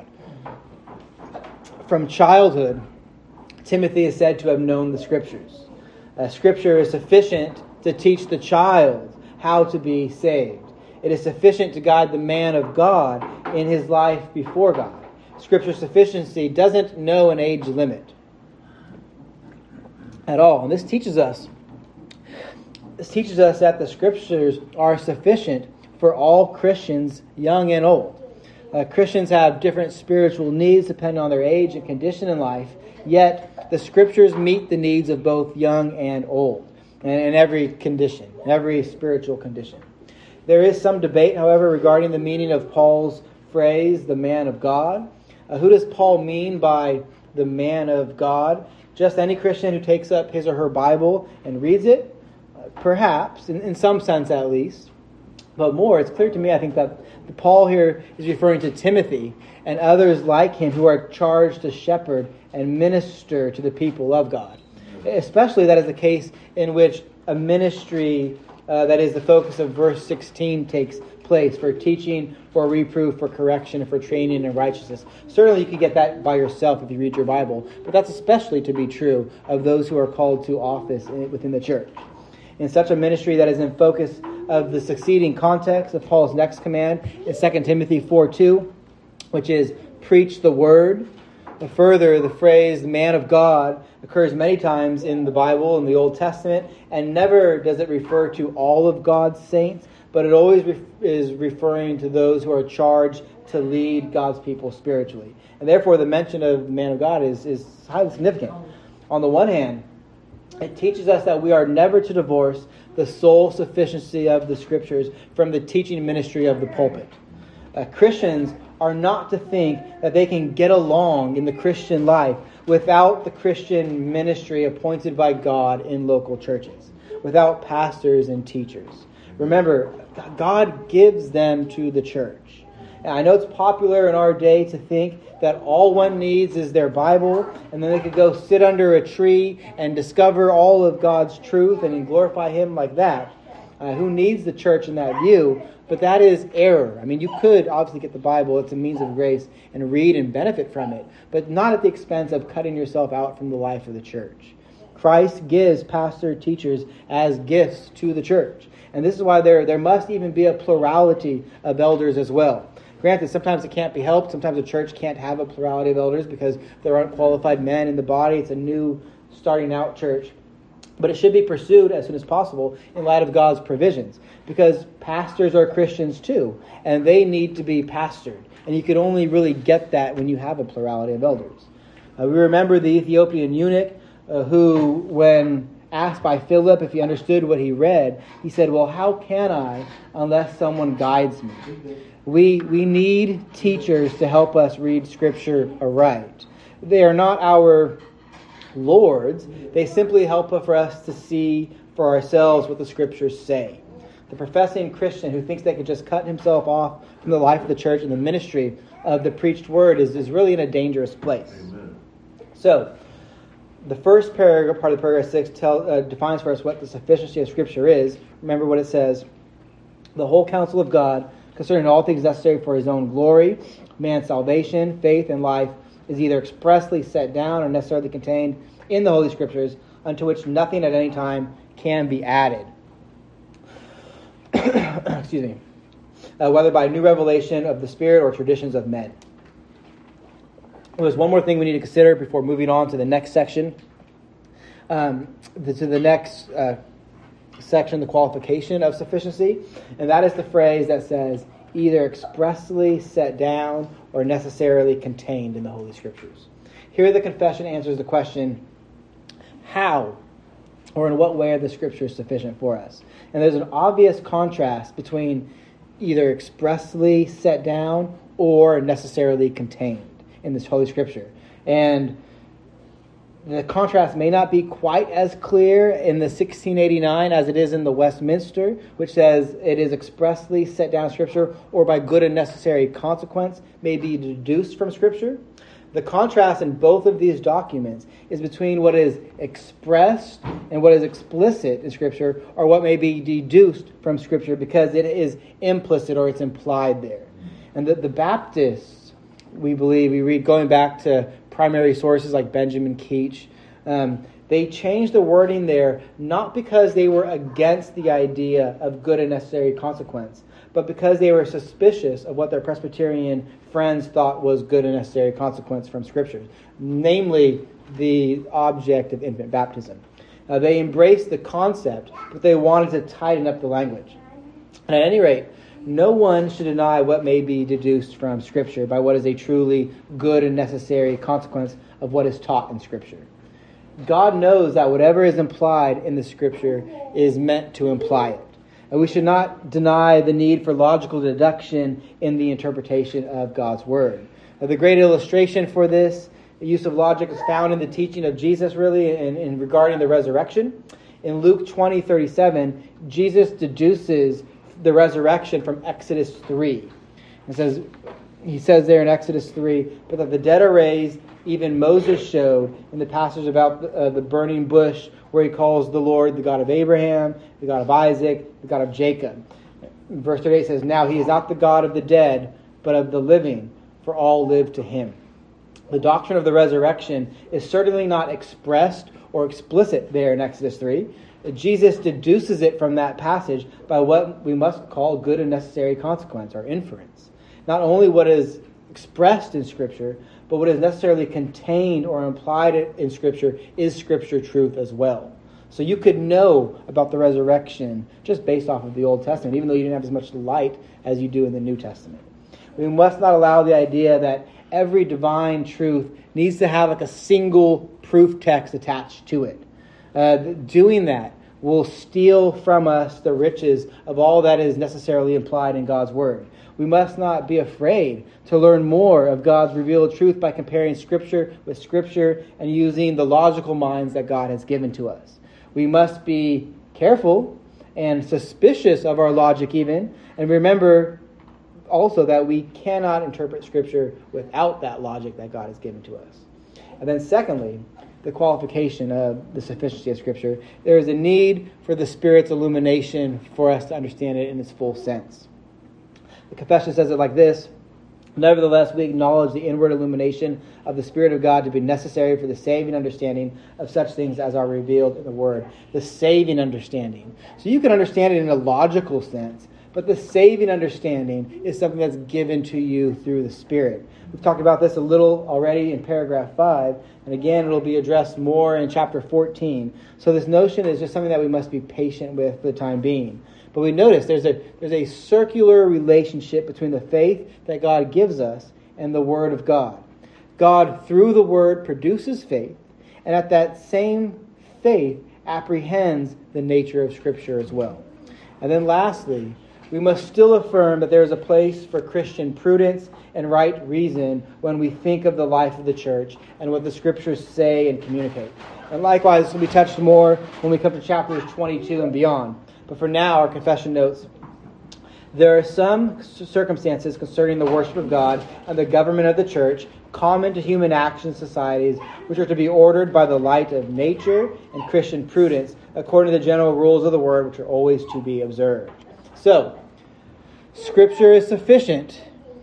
S1: From childhood, Timothy is said to have known the Scriptures. Uh, scripture is sufficient to teach the child how to be saved. It is sufficient to guide the man of God in his life before God. Scripture sufficiency doesn't know an age limit at all. And this teaches us, this teaches us that the Scriptures are sufficient for all Christians, young and old. Uh, Christians have different spiritual needs depending on their age and condition in life, yet the Scriptures meet the needs of both young and old, and in every condition, every spiritual condition. There is some debate, however, regarding the meaning of Paul's phrase, the man of God. Uh, who does Paul mean by the man of God? Just any Christian who takes up his or her Bible and reads it? Uh, perhaps, in, in some sense at least. But more, it's clear to me, I think, that Paul here is referring to Timothy and others like him who are charged to shepherd and minister to the people of God. Especially that is the case in which a ministry uh, that is the focus of verse sixteen takes place, for teaching, for reproof, for correction, and for training in righteousness. Certainly you can get that by yourself if you read your Bible, but that's especially to be true of those who are called to office within the church. In such a ministry that is in focus of the succeeding context of Paul's next command is Second Timothy four two, which is preach the word. And further, the phrase man of God occurs many times in the Bible, in the Old Testament, and never does it refer to all of God's saints, but it always re- is referring to those who are charged to lead God's people spiritually. And therefore, the mention of the man of God is, is highly significant. On the one hand, it teaches us that we are never to divorce the sole sufficiency of the Scriptures from the teaching ministry of the pulpit. Uh, Christians are not to think that they can get along in the Christian life without the Christian ministry appointed by God in local churches, without pastors and teachers. Remember, God gives them to the church. And I know it's popular in our day to think that all one needs is their Bible, and then they could go sit under a tree and discover all of God's truth and glorify Him like that. Uh, who needs the church in that view? But that is error. I mean, you could obviously get the Bible. It's a means of grace and read and benefit from it, but not at the expense of cutting yourself out from the life of the church. Christ gives pastor teachers as gifts to the church. And this is why there, there must even be a plurality of elders as well. Granted, sometimes it can't be helped. Sometimes a church can't have a plurality of elders because there aren't qualified men in the body. It's a new starting out church. But it should be pursued as soon as possible in light of God's provisions, because pastors are Christians too, and they need to be pastored. And you can only really get that when you have a plurality of elders. Uh, we remember the Ethiopian eunuch uh, who, when asked by Philip if he understood what he read, he said, well, how can I unless someone guides me? We, we need teachers to help us read Scripture aright. They are not our lords. They simply help for us to see for ourselves what the Scriptures say. The professing Christian who thinks they could just cut himself off from the life of the church and the ministry of the preached word is, is really in a dangerous place. Amen. So, the first paragraph, part of the paragraph six, tell, uh, defines for us what the sufficiency of Scripture is. Remember what it says. The whole counsel of God concerning all things necessary for his own glory, man's salvation, faith, and life is either expressly set down or necessarily contained in the Holy Scriptures, unto which nothing at any time can be added. Excuse me. Uh, whether by new revelation of the Spirit or traditions of men. There's one more thing we need to consider before moving on to the next section. Um, the, to the next uh, section, the qualification of sufficiency. And that is the phrase that says, either expressly set down or necessarily contained in the Holy Scriptures. Here the confession answers the question, how or in what way are the Scriptures sufficient for us? And there's an obvious contrast between either expressly set down or necessarily contained in this Holy Scripture. And the contrast may not be quite as clear in the sixteen eighty-nine as it is in the Westminster, which says it is expressly set down in Scripture or by good and necessary consequence may be deduced from Scripture. The contrast in both of these documents is between what is expressed and what is explicit in Scripture, or what may be deduced from Scripture because it is implicit or it's implied there. And the, the Baptists, we believe, we read going back to primary sources like Benjamin Keach, um, they changed the wording there not because they were against the idea of good and necessary consequence, but because they were suspicious of what their Presbyterian friends thought was good and necessary consequence from Scriptures, namely the object of infant baptism. Uh, they embraced the concept, but they wanted to tighten up the language. And at any rate, no one should deny what may be deduced from Scripture by what is a truly good and necessary consequence of what is taught in Scripture. God knows that whatever is implied in the Scripture is meant to imply it. And we should not deny the need for logical deduction in the interpretation of God's Word. Now, the great illustration for this, the use of logic, is found in the teaching of Jesus, really, in, in regarding the resurrection. In Luke twenty thirty-seven, Jesus deduces the resurrection from Exodus three. It says, he says there in Exodus three, but that the dead are raised, even Moses showed in the passage about the, uh, the burning bush, where he calls the Lord the God of Abraham, the God of Isaac, the God of Jacob. Verse thirty-eight says, now he is not the God of the dead, but of the living, for all live to him. The doctrine of the resurrection is certainly not expressed or explicit there in Exodus three. Jesus deduces it from that passage by what we must call good and necessary consequence, or inference. Not only what is expressed in Scripture, but what is necessarily contained or implied in Scripture is Scripture truth as well. So you could know about the resurrection just based off of the Old Testament, even though you didn't have as much light as you do in the New Testament. We must not allow the idea that every divine truth needs to have like a single proof text attached to it. Uh, doing that will steal from us the riches of all that is necessarily implied in God's Word. We must not be afraid to learn more of God's revealed truth by comparing Scripture with Scripture and using the logical minds that God has given to us. We must be careful and suspicious of our logic even, and remember also that we cannot interpret Scripture without that logic that God has given to us. And then secondly, the qualification of the sufficiency of Scripture. There is a need for the Spirit's illumination for us to understand it in its full sense. The confession says it like this: nevertheless, we acknowledge the inward illumination of the Spirit of God to be necessary for the saving understanding of such things as are revealed in the Word. The saving understanding. So you can understand it in a logical sense, But the saving understanding is something that's given to you through the Spirit. We've talked about this a little already in paragraph five, and again, it'll be addressed more in chapter fourteen. So this notion is just something that we must be patient with for the time being. But we notice there's a there's a circular relationship between the faith that God gives us and the Word of God. God, through the Word, produces faith, and at that same faith apprehends the nature of Scripture as well. And then lastly, we must still affirm that there is a place for Christian prudence and right reason when we think of the life of the church and what the Scriptures say and communicate. And likewise, this will be touched more when we come to chapters twenty-two and beyond. But for now, our confession notes, there are some circumstances concerning the worship of God and the government of the church common to human action societies, which are to be ordered by the light of nature and Christian prudence, according to the general rules of the Word, which are always to be observed. So, Scripture is sufficient,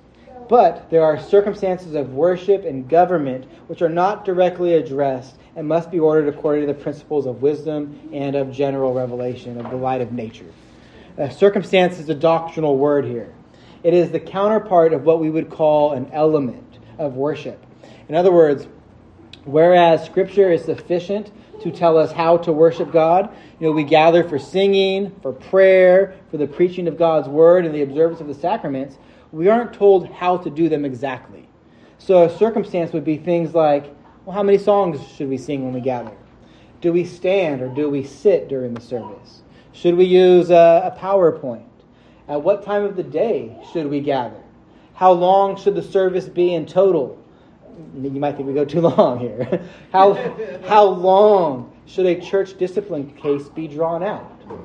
S1: but there are circumstances of worship and government which are not directly addressed and must be ordered according to the principles of wisdom and of general revelation, of the light of nature. Uh, circumstance is a doctrinal word here. It is the counterpart of what we would call an element of worship. In other words, whereas Scripture is sufficient to tell us how to worship God, you know, we gather for singing, for prayer, for the preaching of God's Word, and the observance of the sacraments, we aren't told how to do them exactly. So a circumstance would be things like, well, how many songs should we sing when we gather? Do we stand or do we sit during the service? Should we use a, a PowerPoint? At what time of the day should we gather? How long should the service be in total? You might think we go too long here. How, how long should a church discipline case be drawn out?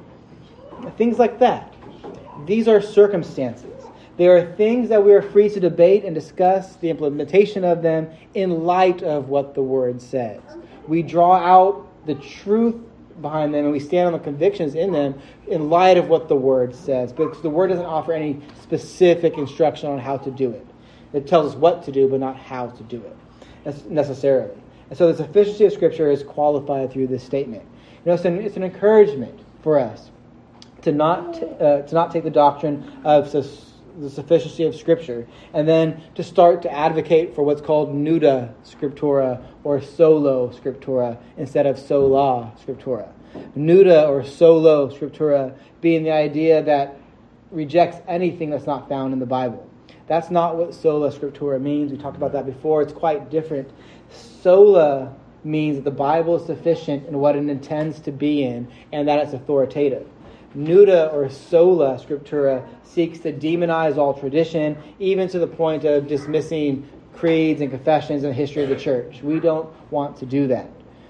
S1: Things like that. These are circumstances. There are things that we are free to debate and discuss the implementation of them in light of what the Word says. We draw out the truth behind them and we stand on the convictions in them in light of what the Word says. Because the Word doesn't offer any specific instruction on how to do it. It tells us what to do, but not how to do it necessarily. And so the sufficiency of Scripture is qualified through this statement. You know, it's an, it's an encouragement for us to not uh, to not take the doctrine of the sufficiency of Scripture and then to start to advocate for what's called nuda scriptura or solo scriptura instead of sola scriptura. Nuda or solo scriptura being the idea that rejects anything that's not found in the Bible. That's not what sola scriptura means. We talked about that before. It's quite different. Sola means that the Bible is sufficient in what it intends to be in and that it's authoritative. Nuda or sola scriptura seeks to demonize all tradition, even to the point of dismissing creeds and confessions and the history of the church. We don't want to do that.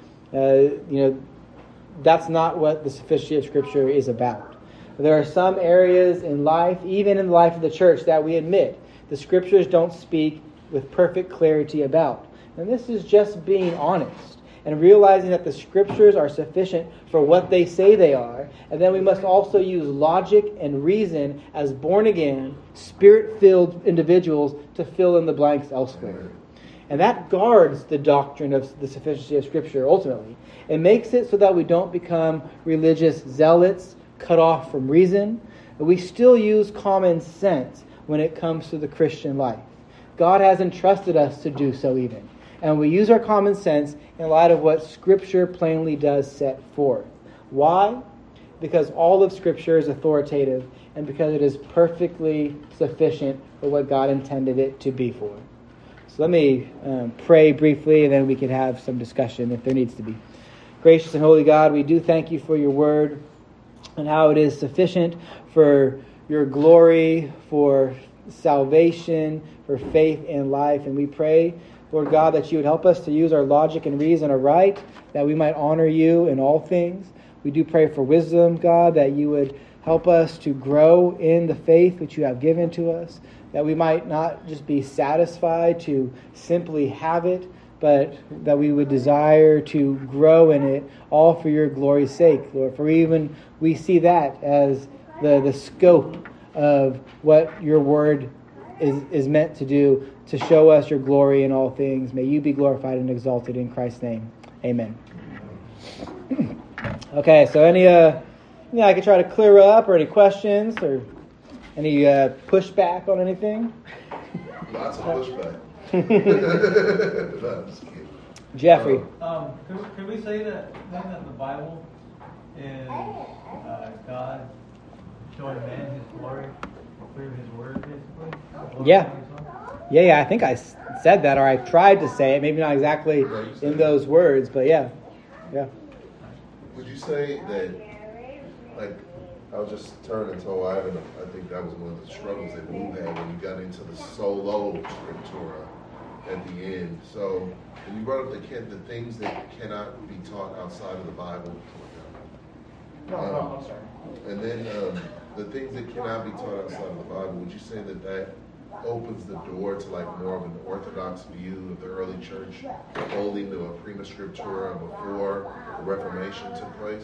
S1: Uh, you know, that's not what the sufficiency of Scripture is about. There are some areas in life, even in the life of the church, that we admit the Scriptures don't speak with perfect clarity about. And this is just being honest and realizing that the Scriptures are sufficient for what they say they are. And then we must also use logic and reason as born-again, Spirit-filled individuals to fill in the blanks elsewhere. And that guards the doctrine of the sufficiency of Scripture ultimately. It makes it so that we don't become religious zealots cut off from reason. But we still use common sense when it comes to the Christian life. God has entrusted us to do so even. And we use our common sense in light of what Scripture plainly does set forth. Why? Because all of Scripture is authoritative and because it is perfectly sufficient for what God intended it to be for. So let me um, pray briefly and then we can have some discussion if there needs to be. Gracious and holy God, we do thank you for your word and how it is sufficient for your glory, for salvation, for faith and life. And we pray, Lord God, that you would help us to use our logic and reason aright, that we might honor you in all things. We do pray for wisdom, God, that you would help us to grow in the faith which you have given to us, that we might not just be satisfied to simply have it, but that we would desire to grow in it, all for your glory's sake, Lord. For even we see that as the, the scope of what your word is, is meant to do, to show us your glory in all things. May you be glorified and exalted in Christ's name. Amen. Okay, so any, uh, yeah, I could try to clear up or any questions or Any uh, pushback on anything?
S2: Lots of pushback. No, I'm just kidding.
S1: Jeffrey.
S3: Um, can, can we say that then that the Bible is uh, God showing man His glory through His Word, basically?
S1: Yeah. Yeah, yeah, I think I s- said that, or I tried to say it. Maybe not exactly in those words, but yeah. Yeah.
S2: Would you say that, like, I'll just turn and tell Ivan, I think that was one of the struggles that Blue had when you got into the solo scriptura at the end. So, when you brought up the, can, the things that cannot be taught outside of the Bible.
S4: No,
S2: um,
S4: no, I'm sorry.
S2: And then um, the things that cannot be taught outside of the Bible, would you say that that opens the door to like more of an orthodox view of the early church holding to a prima scriptura before the Reformation took place?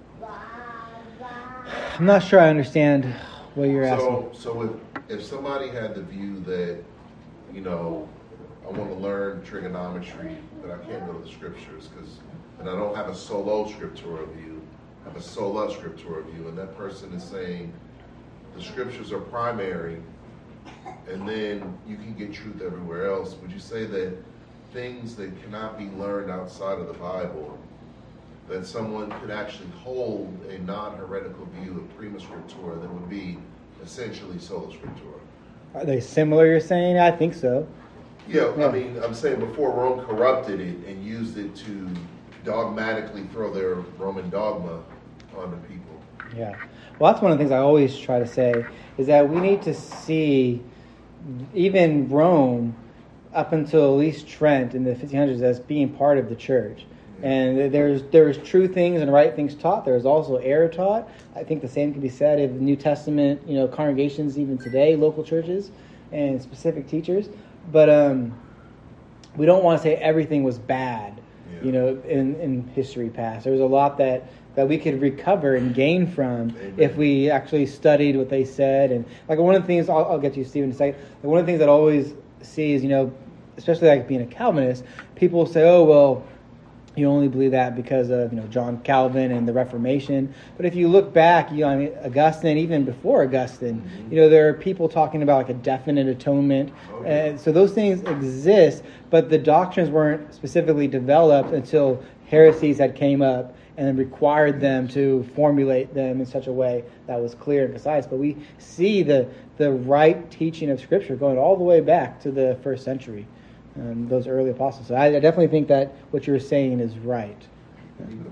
S1: I'm not sure I understand what you're asking.
S2: So, so if, if somebody had the view that, you know, I want to learn trigonometry, but I can't go to the scriptures because, and I don't have a solo scriptura view, I have a sola scriptura view, and that person is saying the scriptures are primary, and then you can get truth everywhere else. Would you say that things that cannot be learned outside of the Bible, that someone could actually hold a non-heretical view of prima scriptura that would be essentially sola scriptura?
S1: Are they similar, you're saying? I think so.
S2: Yeah,
S1: Yeah.
S2: I mean, I'm saying before Rome corrupted it and used it to dogmatically throw their Roman dogma on the people.
S1: Yeah. Well, that's one of the things I always try to say, is that we need to see even Rome up until at least Trent in the fifteen hundreds as being part of the church. And there's there's true things and right things taught. There's also error taught. I think the same can be said of New Testament, you know, congregations even today, local churches, and specific teachers. But um, we don't want to say everything was bad,
S2: Yeah.
S1: you know, in, in history past. There's a lot that, that we could recover and gain from
S2: Amen.
S1: if we actually studied what they said. And like one of the things, I'll, I'll get to you, Stephen, in a second. Like one of the things that I always see is, you know, especially like being a Calvinist, people say, oh, well, you only believe that because of, you know, John Calvin and the Reformation. But if you look back, you know, I mean, Augustine, even before Augustine, mm-hmm. you know, there are people talking about like a definite atonement.
S2: Okay.
S1: And so those things exist, but the doctrines weren't specifically developed until heresies had came up and then required them to formulate them in such a way that was clear and concise. But we see the the right teaching of Scripture going all the way back to the first century. Um, those early apostles. So I, I definitely think that what you're saying is right.
S2: Even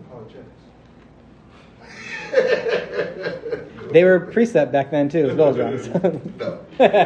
S2: apologetics.
S1: They were precept back then too, as well as John.
S2: No.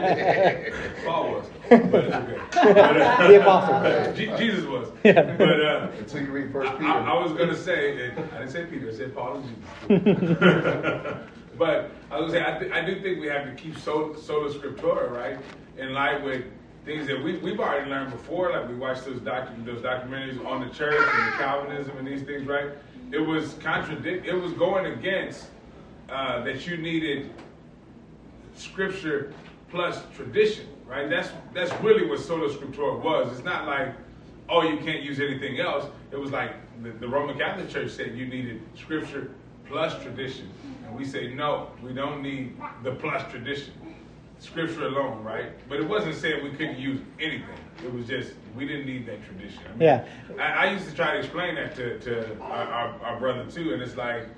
S5: Paul was. But it's okay. But, uh,
S1: The apostle.
S5: Je- Jesus was.
S1: Yeah.
S5: But uh,
S2: Until you read First
S5: I,
S2: Peter.
S5: I, I was going to say, and I didn't say Peter, I said Paul and Jesus. But I was going to say, I, th- I do think we have to keep sola, sola scriptura, right? In line with things that we, we've already learned before, like we watched those docu- those documentaries on the church and the Calvinism and these things, right? It was contradict. It was going against uh, that you needed scripture plus tradition, right? That's that's really what sola scriptura was. It's not like, oh, you can't use anything else. It was like the, the Roman Catholic Church said you needed scripture plus tradition, and we say no, we don't need the plus tradition. Scripture alone, right? But it wasn't saying we couldn't use anything. It was just, we didn't need that tradition. I mean,
S1: Yeah.
S5: I, I used to try to explain that to, to our, our, our brother too, and it's like,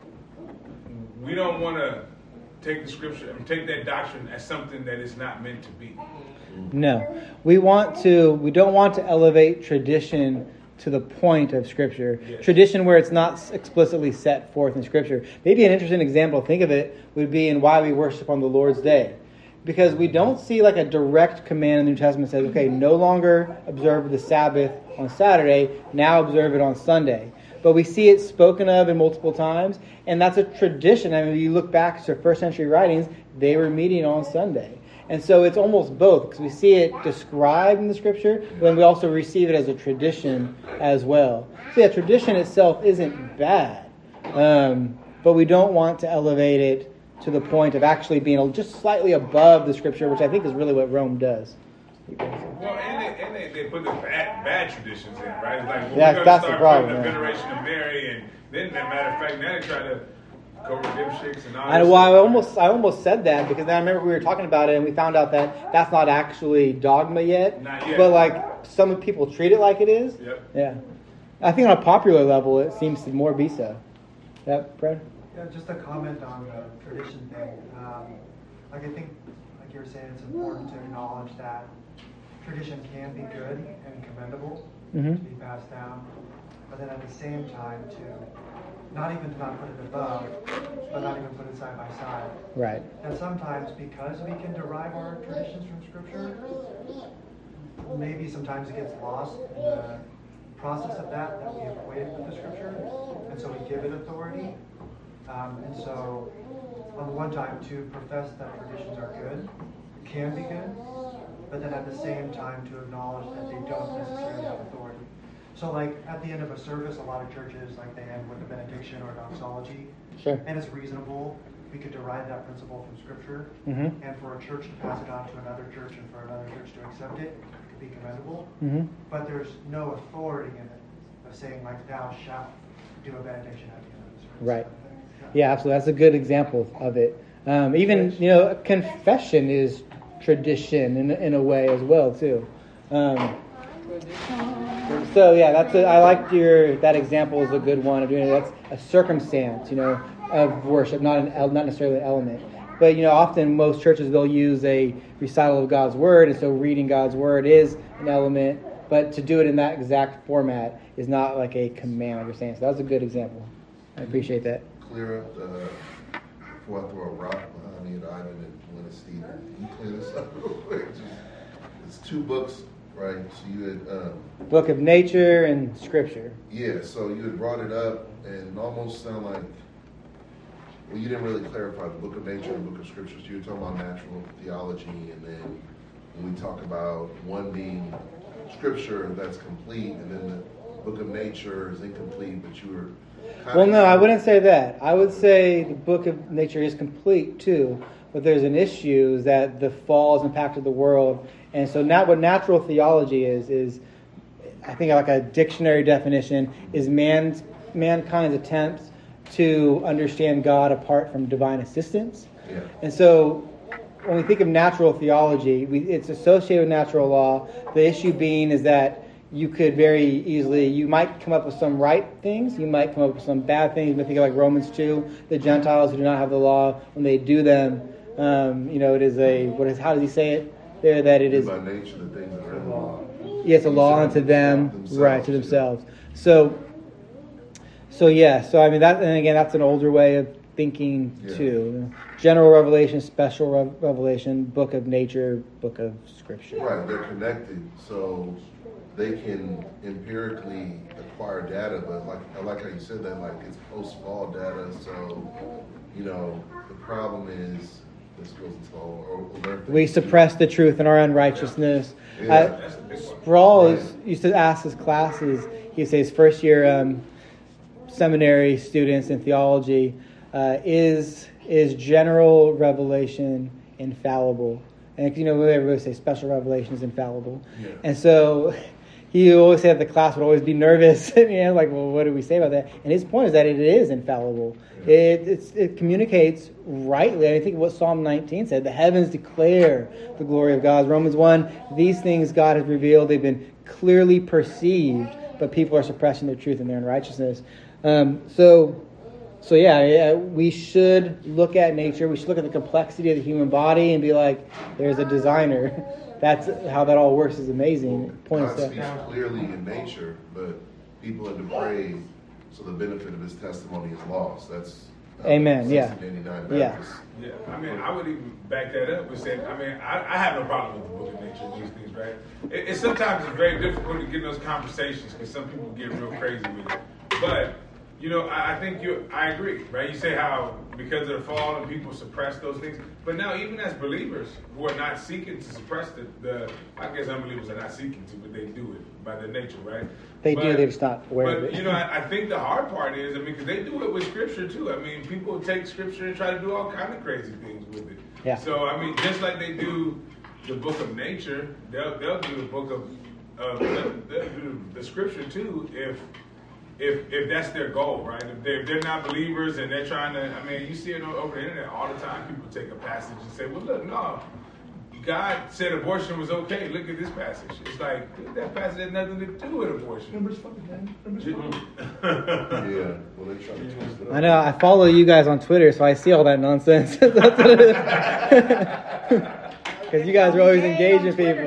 S5: we don't want to take the scripture and take that doctrine as something that is not meant to be.
S1: No. We want to, we don't want to elevate tradition to the point of Scripture.
S5: Yes.
S1: Tradition where it's not explicitly set forth in Scripture. Maybe an interesting example, think of it, would be in why we worship on the Lord's Day. Because we don't see like a direct command in the New Testament that says, okay, no longer observe the Sabbath on Saturday, now observe it on Sunday. But we see it spoken of in multiple times, and that's a tradition. I mean, you look back to first century writings, they were meeting on Sunday. And so it's almost both, because we see it described in the Scripture, but then we also receive it as a tradition as well. So yeah, tradition itself isn't bad, um, but we don't want to elevate it to the point of actually being just slightly above the Scripture, which I think is really what Rome does.
S5: Well, and they, and they, they put the bad, bad traditions in, right? It's like, well,
S1: Yeah,
S5: we're going to
S1: that's the
S5: start
S1: problem,
S5: putting the
S1: yeah.
S5: veneration of Mary, and then, as a matter of fact, now they try to co-redemptions and all
S1: I,
S5: that
S1: well, I
S5: stuff.
S1: almost I almost said that because then I remember we were talking about it and we found out that that's not actually dogma yet.
S5: Not yet.
S1: But like some people treat it like it is.
S5: Yep.
S1: Yeah. I think on a popular level it seems to more be so. Yeah, Brad?
S4: Yeah, just a comment on the tradition thing. Um, like I think, like you were saying, it's important to acknowledge that tradition can be good and commendable
S1: Mm-hmm.
S4: to be passed down, but then at the same time to not even to not put it above, but not even put it side by side.
S1: Right.
S4: And sometimes because we can derive our traditions from Scripture, maybe sometimes it gets lost in the process of that, that we equate it with the Scripture, and so we give it authority. Um, and so, on the one time, to profess that traditions are good, can be good, but then at the same time to acknowledge that they don't necessarily have authority. So like at the end of a service, a lot of churches, like they end with a benediction or doxology,
S1: Sure.
S4: and it's reasonable. We could derive that principle from Scripture,
S1: Mm-hmm.
S4: and for a church to pass it on to another church and for another church to accept it, it could be commendable.
S1: Mm-hmm.
S4: But there's no authority in it of saying like thou shalt do a benediction at the end of the service.
S1: Right. Yeah, absolutely. That's a good example of it. Um, even, you know, confession is tradition in, in a way as well, too. Um, so, yeah, that's a, I like your, that example is a good one of doing it. That's a circumstance, you know, of worship, not an not necessarily an element. But, you know, often most churches, they'll use a recital of God's Word, and so reading God's Word is an element, but to do it in that exact format is not like a command, like you're saying. So that was a good example. I appreciate that.
S2: Clear up the, before I throw a rock behind me at Ivan and one at Stephen. Can you clear this up real quick? Just, it's two books, right? So you had, um,
S1: Book of Nature and Scripture.
S2: yeah, so you had brought it up and it almost sounded like, well, you didn't really clarify the Book of Nature and Book of Scripture. So you were talking about natural theology, and then when we talk about one being Scripture that's complete, and then the Book of Nature is incomplete, but you were kind
S1: Well,
S2: of,
S1: no, I wouldn't say that. I would say the Book of Nature is complete too, but there's an issue is that the fall has impacted the world, and so now what natural theology is is, I think like a dictionary definition is man's mankind's attempts to understand God apart from divine assistance.
S2: Yeah.
S1: And so when we think of natural theology, we, it's associated with natural law. The issue being is that you could very easily, you might come up with some right things, you might come up with some bad things. You might think of like Romans two, the Gentiles who do not have the law, when they do them, um, you know, it is a, what is, how does he say it there? That it is,
S2: by nature, the things that are in the law.
S1: yeah, it's a law unto them,
S2: Themselves,
S1: right, to
S2: yeah.
S1: themselves. So, so yeah, so I mean, that, and again, that's an older way of thinking
S2: Yeah.
S1: too. General revelation, special re- revelation, book of nature, book of scripture.
S2: Right, they're connected, so they can empirically acquire data, but like I like how you said that, like it's post-fall data, so, you know, the problem is, this goes into all alert.
S1: We suppress the truth in our unrighteousness.
S2: Yeah.
S1: Uh,
S5: That's the big one.
S1: Sproul is,
S2: Right.
S1: used to ask his classes, he would say his first year um, seminary students in theology, uh, is is general revelation infallible? And you know, everybody say special revelation is infallible.
S2: Yeah.
S1: And so he always said the class would always be nervous. And, you know, like, well, what do we say about that? And his point is that it is infallible.
S2: Yeah.
S1: It it's, it communicates rightly. I think what Psalm nineteen said, the heavens declare the glory of God. Romans one, these things God has revealed, they've been clearly perceived, but people are suppressing the truth in their unrighteousness. Um, so, so yeah, yeah, we should look at nature. We should look at the complexity of the human body and be like, there's a designer. That's how that all works is amazing. Point
S2: God
S1: of
S2: speaks clearly in nature, but people are depraved, so the benefit of his testimony is lost. That's uh,
S1: Amen, yeah.
S2: sixteen eighty-nine
S1: Yeah.
S2: Baptist.
S5: Yeah, I mean, I would even back that up with saying, I mean, I, I have no problem with the book of nature and these things, right? It, it sometimes it's very difficult to get in those conversations because some people get real crazy with it. But, you know, I, I think you, I agree, right? You say how because of the fall and people suppress those things. But now, even as believers who are not seeking to suppress the, the I guess unbelievers are not seeking to, but they do it by their nature, right?
S1: They
S5: but,
S1: do, they're just not aware
S5: but,
S1: of it.
S5: you know, I, I think the hard part is, I mean, because they do it with Scripture too. I mean, people take Scripture and try to do all kind of crazy things with it.
S1: Yeah.
S5: So, I mean, just like they do the book of nature, they'll, they'll do the book of, uh, they'll, they'll do the Scripture too if if if that's their goal, right? If they're, if they're not believers and they're trying to, I mean, you see it over the internet all the time. People take a passage and say, well, look, no, God said abortion was okay. Look at this passage. It's like, that passage has nothing to do with abortion.
S4: Numbers fucking Numbers
S2: Yeah, well, they try to twist it up.
S1: I know. I follow you guys on Twitter, so I see all that nonsense. That's what it is. Because you guys are always engaging people.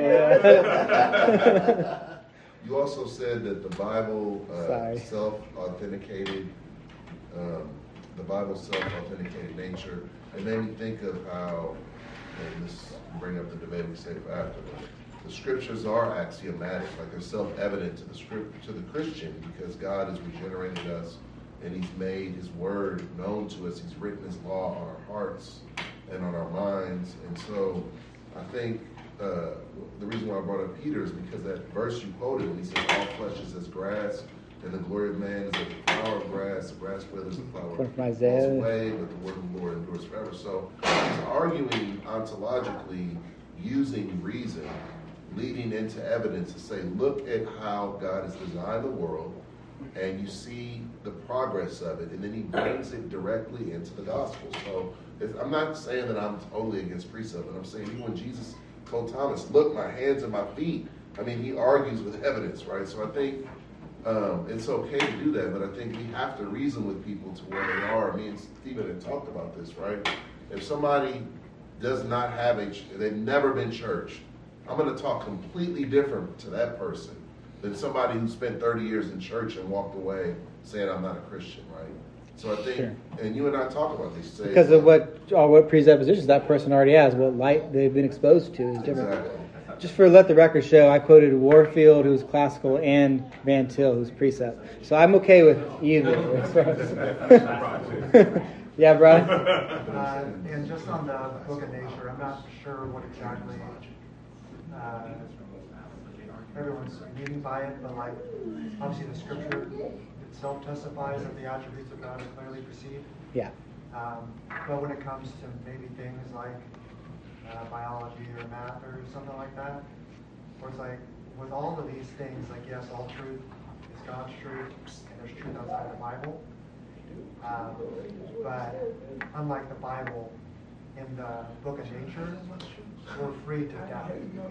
S1: Yeah.
S2: You also said that the Bible uh,
S1: Sorry.
S2: self-authenticated, um, the Bible self-authenticated nature. It made me think of how, and this will bring up the debate we save for after, the scriptures are axiomatic, like they're self-evident to the script, to the Christian, because God has regenerated us and He's made His word known to us. He's written His law on our hearts and on our minds. And so I think uh, the reason why I brought up Peter is because that verse you quoted when he says all flesh is as grass and the glory of man is as the flower of grass, the grass withers, the flower
S1: From
S2: falls
S1: Isaiah.
S2: away, but the word of the Lord endures forever. So he's arguing ontologically using reason, leading into evidence to say, look at how God has designed the world, and you see the progress of it, and then he brings it directly into the gospel. So it's, I'm not saying that I'm totally against precept, but I'm saying even when Jesus told Thomas, look, my hands and my feet, I mean, he argues with evidence, right? So I think um, it's okay to do that, but I think we have to reason with people to where they are. Me and Stephen had talked about this, right? If somebody does not have a, they've never been churched, I'm going to talk completely different to that person than somebody who spent thirty years in church and walked away saying, I'm not a Christian, right? So I think,
S1: Sure.
S2: and you and I talk about these things.
S1: Because of what, or what presuppositions that person already has, what light they've been exposed to is different.
S2: Exactly.
S1: Just for let the record show, I quoted Warfield, who's classical, and Van Til, who's precept. So I'm okay with either. Yeah, Brian?
S4: Uh, and just on the book of nature, I'm not sure what exactly uh, everyone's meaning by it, but like obviously the scripture itself testifies that the attributes of God are clearly perceived.
S1: Yeah.
S4: Um, but when it comes to maybe things like uh, biology or math or something like that, where it's like with all of these things, like yes, all truth is God's truth, and there's truth outside the Bible. Um, but unlike the Bible, in the book of nature, we're free to doubt.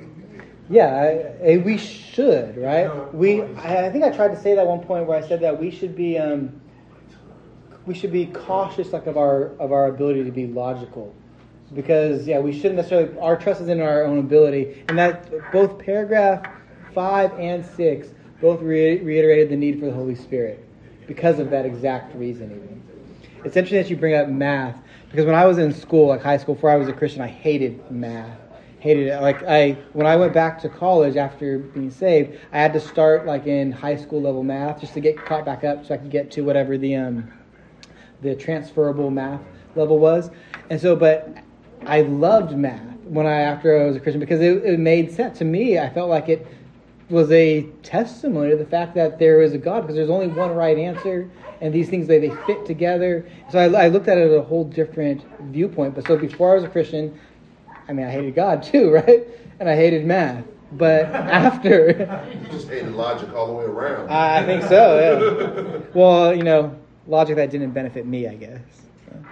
S1: Yeah, I, I, we should, right? We, I, I think I tried to say that at one point where I said that we should be, um, we should be cautious, like of our of our ability to be logical, because yeah, we shouldn't necessarily. Our trust is in our own ability, and that both paragraph five and six both re- reiterated the need for the Holy Spirit because of that exact reasoning. It's interesting that you bring up math, because when I was in school, like high school, before I was a Christian, I hated math. Hated it. Like I, when I went back to college after being saved, I had to start like in high school level math just to get caught back up, so I could get to whatever the um, the transferable math level was. And so, but I loved math when I after I was a Christian because it, it made sense to me. I felt like it was a testimony to the fact that there is a God, because there's only one right answer, and these things they, they fit together. So I, I looked at it at a whole different viewpoint. But so before I was a Christian, I mean, I hated God too, right? And I hated math. But after...
S2: You just hated logic all the way around.
S1: I think so, yeah. Well, you know, logic that didn't benefit me, I guess. So,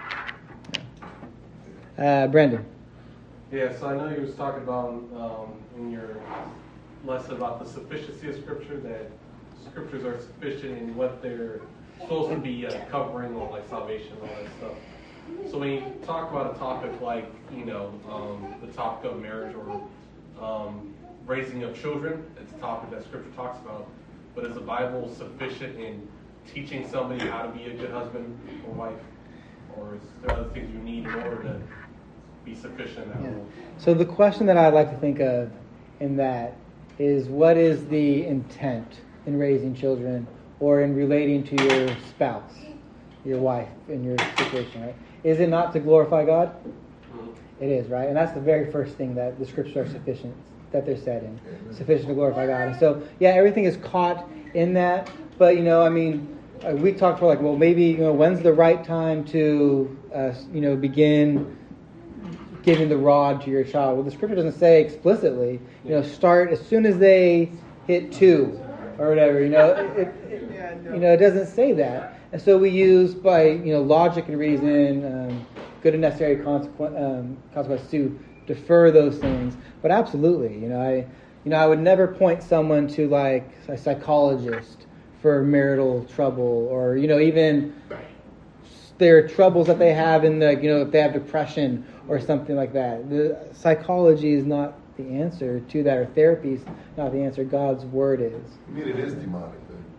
S1: yeah. uh, Brendan.
S6: Yeah, so I know you was talking about um, in your lesson about the sufficiency of Scripture, that Scriptures are sufficient in what they're supposed to be uh, covering, or like salvation and all that stuff. So when you talk about a topic like, you know, um, the topic of marriage or um, raising of children, it's a topic that Scripture talks about, but is the Bible sufficient in teaching somebody how to be a good husband or wife? Or is there other things you need in order to be sufficient in that
S1: Yeah.
S6: role?
S1: So the question that I'd like to think of in that is, what is the intent in raising children or in relating to your spouse, your wife, in your situation, right? Is it not to glorify God?
S6: Mm-hmm.
S1: It is, right? And that's the very first thing that the Scriptures are sufficient, that they're said in. Sufficient to glorify God. And so, yeah, everything is caught in that. But, you know, I mean, uh, we talked for like, well, maybe, you know, when's the right time to, uh, you know, begin giving the rod to your child? Well, the Scripture doesn't say explicitly, you know, start as soon as they hit two, or whatever. You know, it, it, you know, it doesn't say that, and so we use by you know logic and reason, um, good and necessary consequence, um, consequence to defer those things. But absolutely, you know, I, you know, I would never point someone to like a psychologist for marital trouble, or you know, even their troubles that they have in the, you know, if they have depression or something like that. The psychology is not the answer to that, or therapy is not the answer. God's word is.
S2: I mean, it is demonic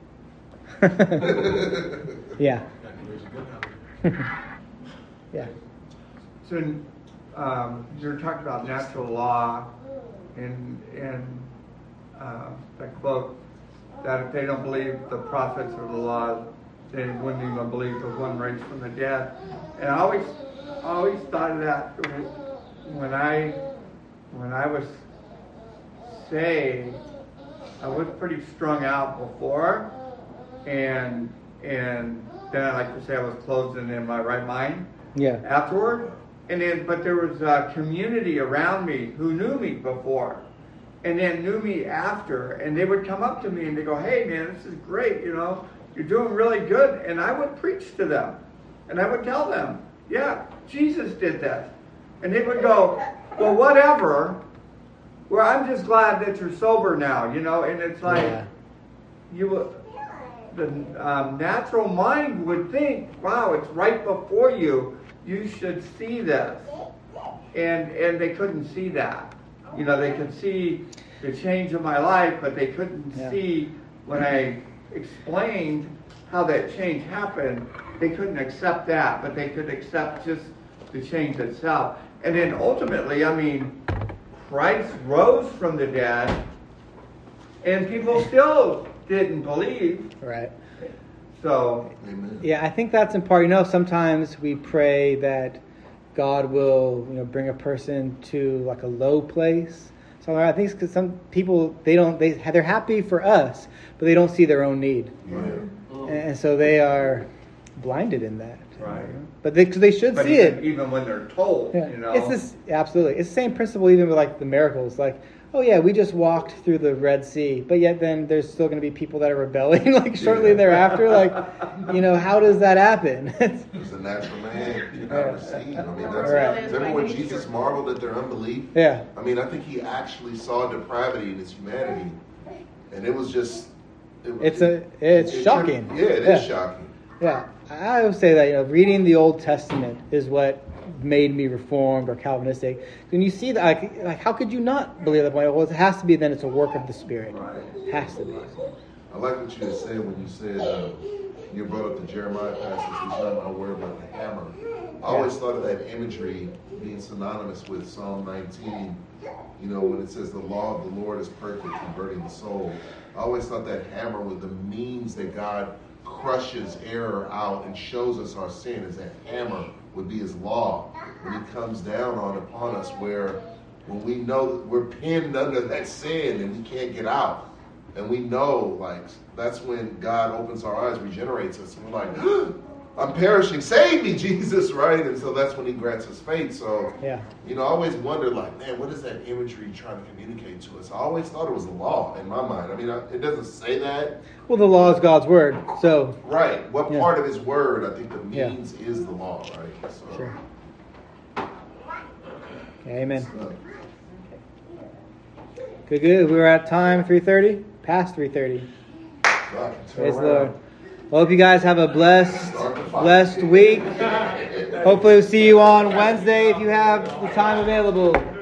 S2: then.
S1: Yeah. Yeah.
S7: So, um, you're talking about natural law, and and uh, the quote that if they don't believe the prophets or the law, they wouldn't even believe the one raised from the dead. And I always, I always thought of that when I, when I was saved. I was pretty strung out before, and and then I like to say I was closed and in my right mind.
S1: Yeah.
S7: Afterward, and then but there was a community around me who knew me before, and then knew me after, and they would come up to me and they go, "Hey, man, this is great, you know." You're doing really good. And I would preach to them. And I would tell them, yeah, Jesus did this. And they would go, well, whatever. Well, I'm just glad that you're sober now, you know. And it's like, yeah. you, the um, natural mind would think, wow, it's right before you. You should see this. And, and they couldn't see that. You know, they could see the change of my life, but they couldn't yeah. see when I explained how that change happened. They couldn't accept that, but they could accept just the change itself. And then ultimately, I mean, Christ rose from the dead, and people still didn't believe.
S1: Right.
S7: So,
S1: yeah, I think that's in part. You know, sometimes we pray that God will, you know, bring a person to like a low place. So I think it's because some people, they don't, they they're happy for us, but they don't see their own need,
S2: Yeah.
S1: and, and so they are blinded in that.
S7: right.
S1: You know? But they, cause they should
S7: But
S1: see
S7: even,
S1: it.
S7: even when they're told,
S1: Yeah.
S7: you know.
S1: It's this absolutely. It's the same principle even with like the miracles. Like, oh yeah, we just walked through the Red Sea, but yet then there's still going to be people that are rebelling like shortly
S2: Yeah.
S1: thereafter. Like, you know, how does that happen?
S2: It's a natural man cannot receive. I mean, that's
S1: Right.
S2: remember when Jesus marveled at their unbelief?
S1: Yeah.
S2: I mean, I think he actually saw depravity in his humanity, and it was just. It was,
S1: It's a it's
S2: it-
S1: shocking.
S2: Yeah, it
S1: Yeah.
S2: is shocking.
S1: Yeah, I would say that, you know, reading the Old Testament is what made me Reformed or Calvinistic. When you see that, like, like how could you not believe that? Well, it has to be. Then it's a work of the Spirit.
S2: Right.
S1: It has to be.
S2: I like what you had said when you said uh, you brought up the Jeremiah passage. He's not my word about the hammer. I always thought of that imagery being synonymous with Psalm nineteen. You know, when it says the law of the Lord is perfect, converting the soul. I always thought that hammer was the means that God crushes error out and shows us our sin. Is that hammer would be his law when he comes down on upon us, where when we know that we're pinned under that sin and we can't get out, and we know, like, that's when God opens our eyes, regenerates us, and we're like, I'm perishing, save me, Jesus, right? And so that's when he grants us faith. So,
S1: Yeah.
S2: you know, I always wondered, like, man, what is that imagery trying to communicate to us? I always thought it was the law in my mind. I mean, I, it doesn't say that.
S1: Well, the law is God's word, so
S2: Right. What
S1: Yeah.
S2: part of his word, I think the
S1: Yeah.
S2: means is the law, right? So,
S1: sure. Okay, amen.
S2: so,
S1: Good, good. We were at time three thirty, past three thirty.
S2: God,
S1: Praise the Lord. Well, hope you guys have a blessed, blessed week. Hopefully, we'll see you on Wednesday if you have the time available.